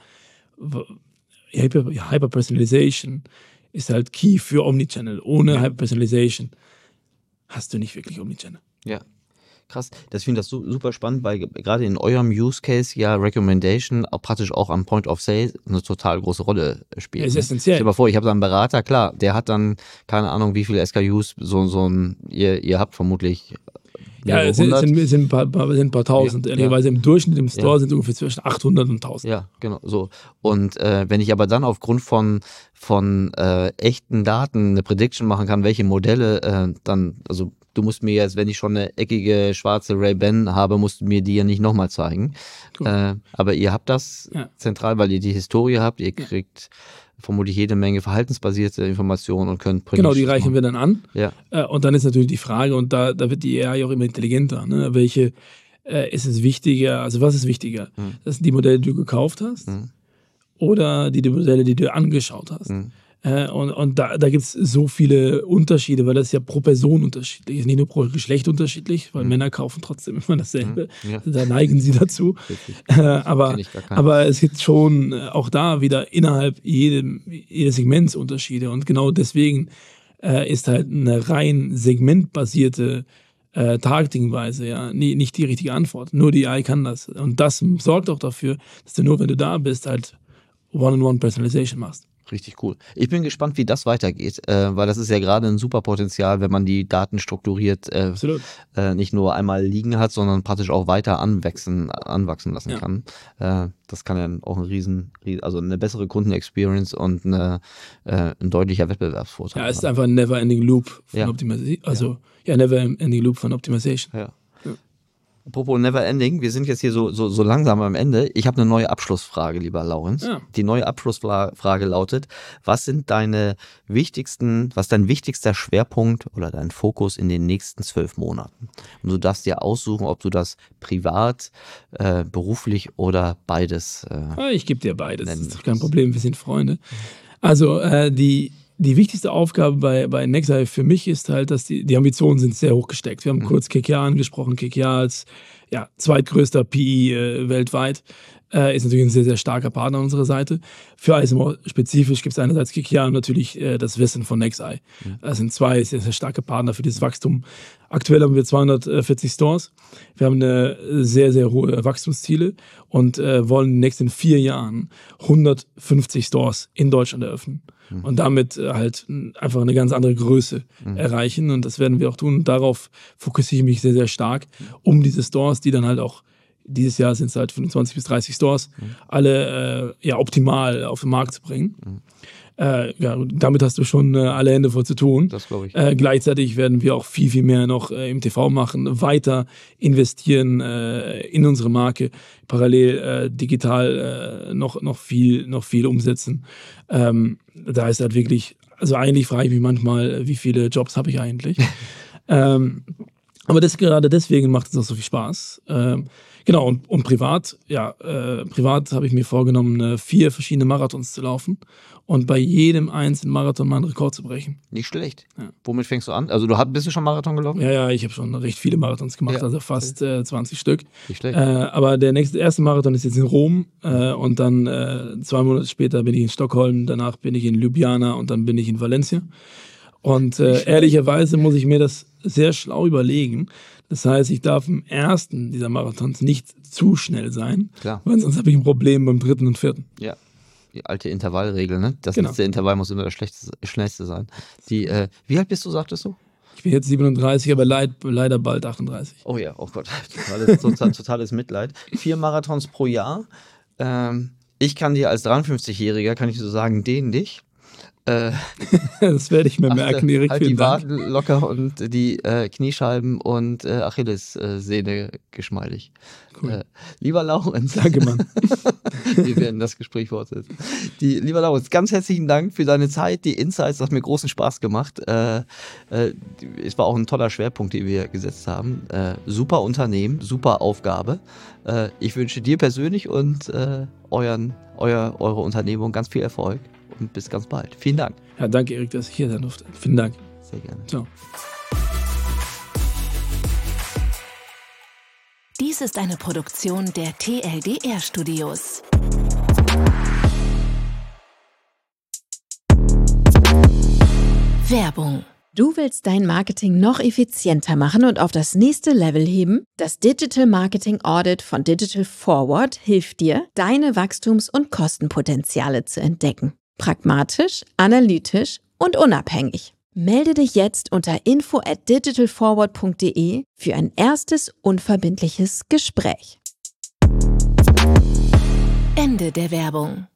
Speaker 3: Hyper, Hyperpersonalization ist halt key für Omnichannel. Ohne Hyperpersonalization hast du nicht wirklich Omnichannel.
Speaker 2: Ja, krass. Das finde ich das super spannend, weil gerade in eurem Use Case ja Recommendation auch praktisch auch am Point of Sale eine total große Rolle spielt.
Speaker 3: Ja, ist
Speaker 2: ne?
Speaker 3: essentiell.
Speaker 2: Stell dir mal vor, ich habe da einen Berater, klar, der hat dann, keine Ahnung, wie viele S K Us so, so ein, ihr, ihr habt vermutlich
Speaker 3: Ja, es sind, sind, sind, ein paar, sind ein paar tausend. Ja, ehrlicherweise ja. Im Durchschnitt im Store ja. sind es ungefähr zwischen achthundert und tausend.
Speaker 2: Ja, genau, so. Und äh, wenn ich aber dann aufgrund von, von äh, echten Daten eine Prediction machen kann, welche Modelle äh, dann, also du musst mir jetzt, wenn ich schon eine eckige schwarze Ray-Ban habe, musst du mir die ja nicht nochmal zeigen. Cool. Äh, aber ihr habt das ja. zentral, weil ihr die Historie habt, ihr kriegt ja. vermutlich jede Menge verhaltensbasierte Informationen und könnt
Speaker 3: Genau, die reichen wir dann an.
Speaker 2: Ja.
Speaker 3: Äh, und dann ist natürlich die Frage, und da, da wird die A I auch immer intelligenter, ne? Welche äh, ist es wichtiger, also was ist wichtiger? Hm. Das sind die Modelle, die du gekauft hast hm. oder die, die Modelle, die du angeschaut hast? Hm. Äh, und und da, da gibt es so viele Unterschiede, weil das ist ja pro Person unterschiedlich ist, nicht nur pro Geschlecht unterschiedlich, weil mhm. Männer kaufen trotzdem immer dasselbe. Mhm. Ja. Da neigen sie dazu. Äh, aber, aber es gibt schon auch da wieder innerhalb jedem, jedes Segments Unterschiede. Und genau deswegen äh, ist halt eine rein segmentbasierte äh, Targetingweise ja nie, nicht die richtige Antwort. Nur die A I kann das. Und das sorgt auch dafür, dass du nur, wenn du da bist, halt One-on-One-Personalization machst.
Speaker 2: Richtig cool. Ich bin gespannt, wie das weitergeht, äh, weil das ist ja gerade ein super Potenzial, wenn man die Daten strukturiert äh, äh, nicht nur einmal liegen hat, sondern praktisch auch weiter anwachsen, anwachsen lassen ja. kann. Äh, das kann ja auch ein riesen, also eine bessere Kundenexperience und eine, äh, ein deutlicher Wettbewerbsvorteil.
Speaker 3: Ja, es ist einfach ein Never-Ending Loop von ja. Optimization. Also ja, ja Never-Ending Loop von Optimization.
Speaker 2: Ja. Apropos Never Ending, wir sind jetzt hier so, so, so langsam am Ende. Ich habe eine neue Abschlussfrage, lieber Laurenz. Ja. Die neue Abschlussfrage lautet, was sind deine wichtigsten, was ist dein wichtigster Schwerpunkt oder dein Fokus in den nächsten zwölf Monaten? Und du darfst dir aussuchen, ob du das privat, äh, beruflich oder beides äh,
Speaker 3: Ich gebe dir beides, das ist doch kein Problem, wir sind Freunde. Also äh, die Die wichtigste Aufgabe bei, bei Nexeye für mich ist halt, dass die, die Ambitionen sind sehr hoch gesteckt. Wir haben mhm. kurz K K R angesprochen. K K R als ja, zweitgrößter P I äh, weltweit äh, ist natürlich ein sehr, sehr starker Partner an unserer Seite. Für I S M O spezifisch gibt es einerseits K K R und natürlich äh, das Wissen von Nexeye. Mhm. Das sind zwei sehr, sehr starke Partner für dieses Wachstum. Aktuell haben wir zweihundertvierzig Stores. Wir haben eine sehr, sehr hohe Wachstumsziele und äh, wollen in den nächsten vier Jahren hundertfünfzig Stores in Deutschland eröffnen. Mhm. Und damit äh, halt einfach eine ganz andere Größe mhm. erreichen. Und das werden wir auch tun. Und darauf fokussiere ich mich sehr, sehr stark, um diese Stores, die dann halt auch, dieses Jahr sind es halt fünfundzwanzig bis dreißig Stores, mhm. alle äh, ja, optimal auf den Markt zu bringen. Mhm. Äh, ja, damit hast du schon äh, alle Hände voll zu tun.
Speaker 2: Das glaube ich.
Speaker 3: Äh, gleichzeitig werden wir auch viel, viel mehr noch äh, im T V machen, weiter investieren äh, in unsere Marke, parallel äh, digital äh, noch, noch, viel, noch viel umsetzen. Ähm, da ist halt wirklich, also eigentlich frage ich mich manchmal, wie viele Jobs habe ich eigentlich? ähm, aber das gerade deswegen macht es auch so viel Spaß. Ähm, Genau, und, und privat, ja, äh, privat habe ich mir vorgenommen, äh, vier verschiedene Marathons zu laufen und bei jedem einzelnen Marathon mal einen Rekord zu brechen.
Speaker 2: Nicht schlecht. Ja. Womit fängst du an? Also du hast, bist du schon Marathon gelaufen?
Speaker 3: Ja, ja, ich habe schon recht viele Marathons gemacht, ja. also fast äh, zwanzig Stück.
Speaker 2: Nicht schlecht.
Speaker 3: Äh, aber der nächste, erste Marathon ist jetzt in Rom äh, und dann äh, zwei Monate später bin ich in Stockholm, danach bin ich in Ljubljana und dann bin ich in Valencia. Und äh, ehrlicherweise muss ich mir das sehr schlau überlegen. Das heißt, ich darf im ersten dieser Marathons nicht zu schnell sein,
Speaker 2: Klar.
Speaker 3: weil sonst habe ich ein Problem beim dritten und vierten.
Speaker 2: Ja, die alte Intervallregel, ne? Das
Speaker 3: Genau.
Speaker 2: letzte Intervall muss immer das schlechteste, schnellste sein. Die, äh, wie alt bist du, sagtest du?
Speaker 3: Ich bin jetzt siebenunddreißig, aber leid, leider bald achtunddreißig.
Speaker 2: Oh ja, oh Gott, totales, total, totales Mitleid. Vier Marathons pro Jahr. Ähm, ich kann dir als dreiundfünfzigjähriger, kann ich so sagen, dehn dich. Äh,
Speaker 3: das werde ich mir merken, Erik.
Speaker 2: Halt die Waden locker und die äh, Kniescheiben und äh, Achillessehne geschmeidig.
Speaker 3: Cool.
Speaker 2: Äh, lieber Laurenz.
Speaker 3: Danke, Mann.
Speaker 2: Wir werden das Gespräch fortsetzen. Die, lieber Laurenz, ganz herzlichen Dank für deine Zeit, die Insights, das hat mir großen Spaß gemacht. Äh, äh, es war auch ein toller Schwerpunkt, den wir gesetzt haben. Äh, super Unternehmen, super Aufgabe. Äh, ich wünsche dir persönlich und äh, euren, euer, eure Unternehmung ganz viel Erfolg. Und bis ganz bald. Vielen Dank.
Speaker 3: Ja, danke, Erik, dass ich hier sein durfte. Vielen Dank.
Speaker 2: Sehr gerne.
Speaker 3: Ciao.
Speaker 5: Dies ist eine Produktion der T L D R Studios. Werbung.
Speaker 4: Du willst dein Marketing noch effizienter machen und auf das nächste Level heben? Das Digital Marketing Audit von Digital Forward hilft dir, deine Wachstums- und Kostenpotenziale zu entdecken. Pragmatisch, analytisch und unabhängig. Melde dich jetzt unter info at digitalforward punkt de für ein erstes unverbindliches Gespräch.
Speaker 5: Ende der Werbung.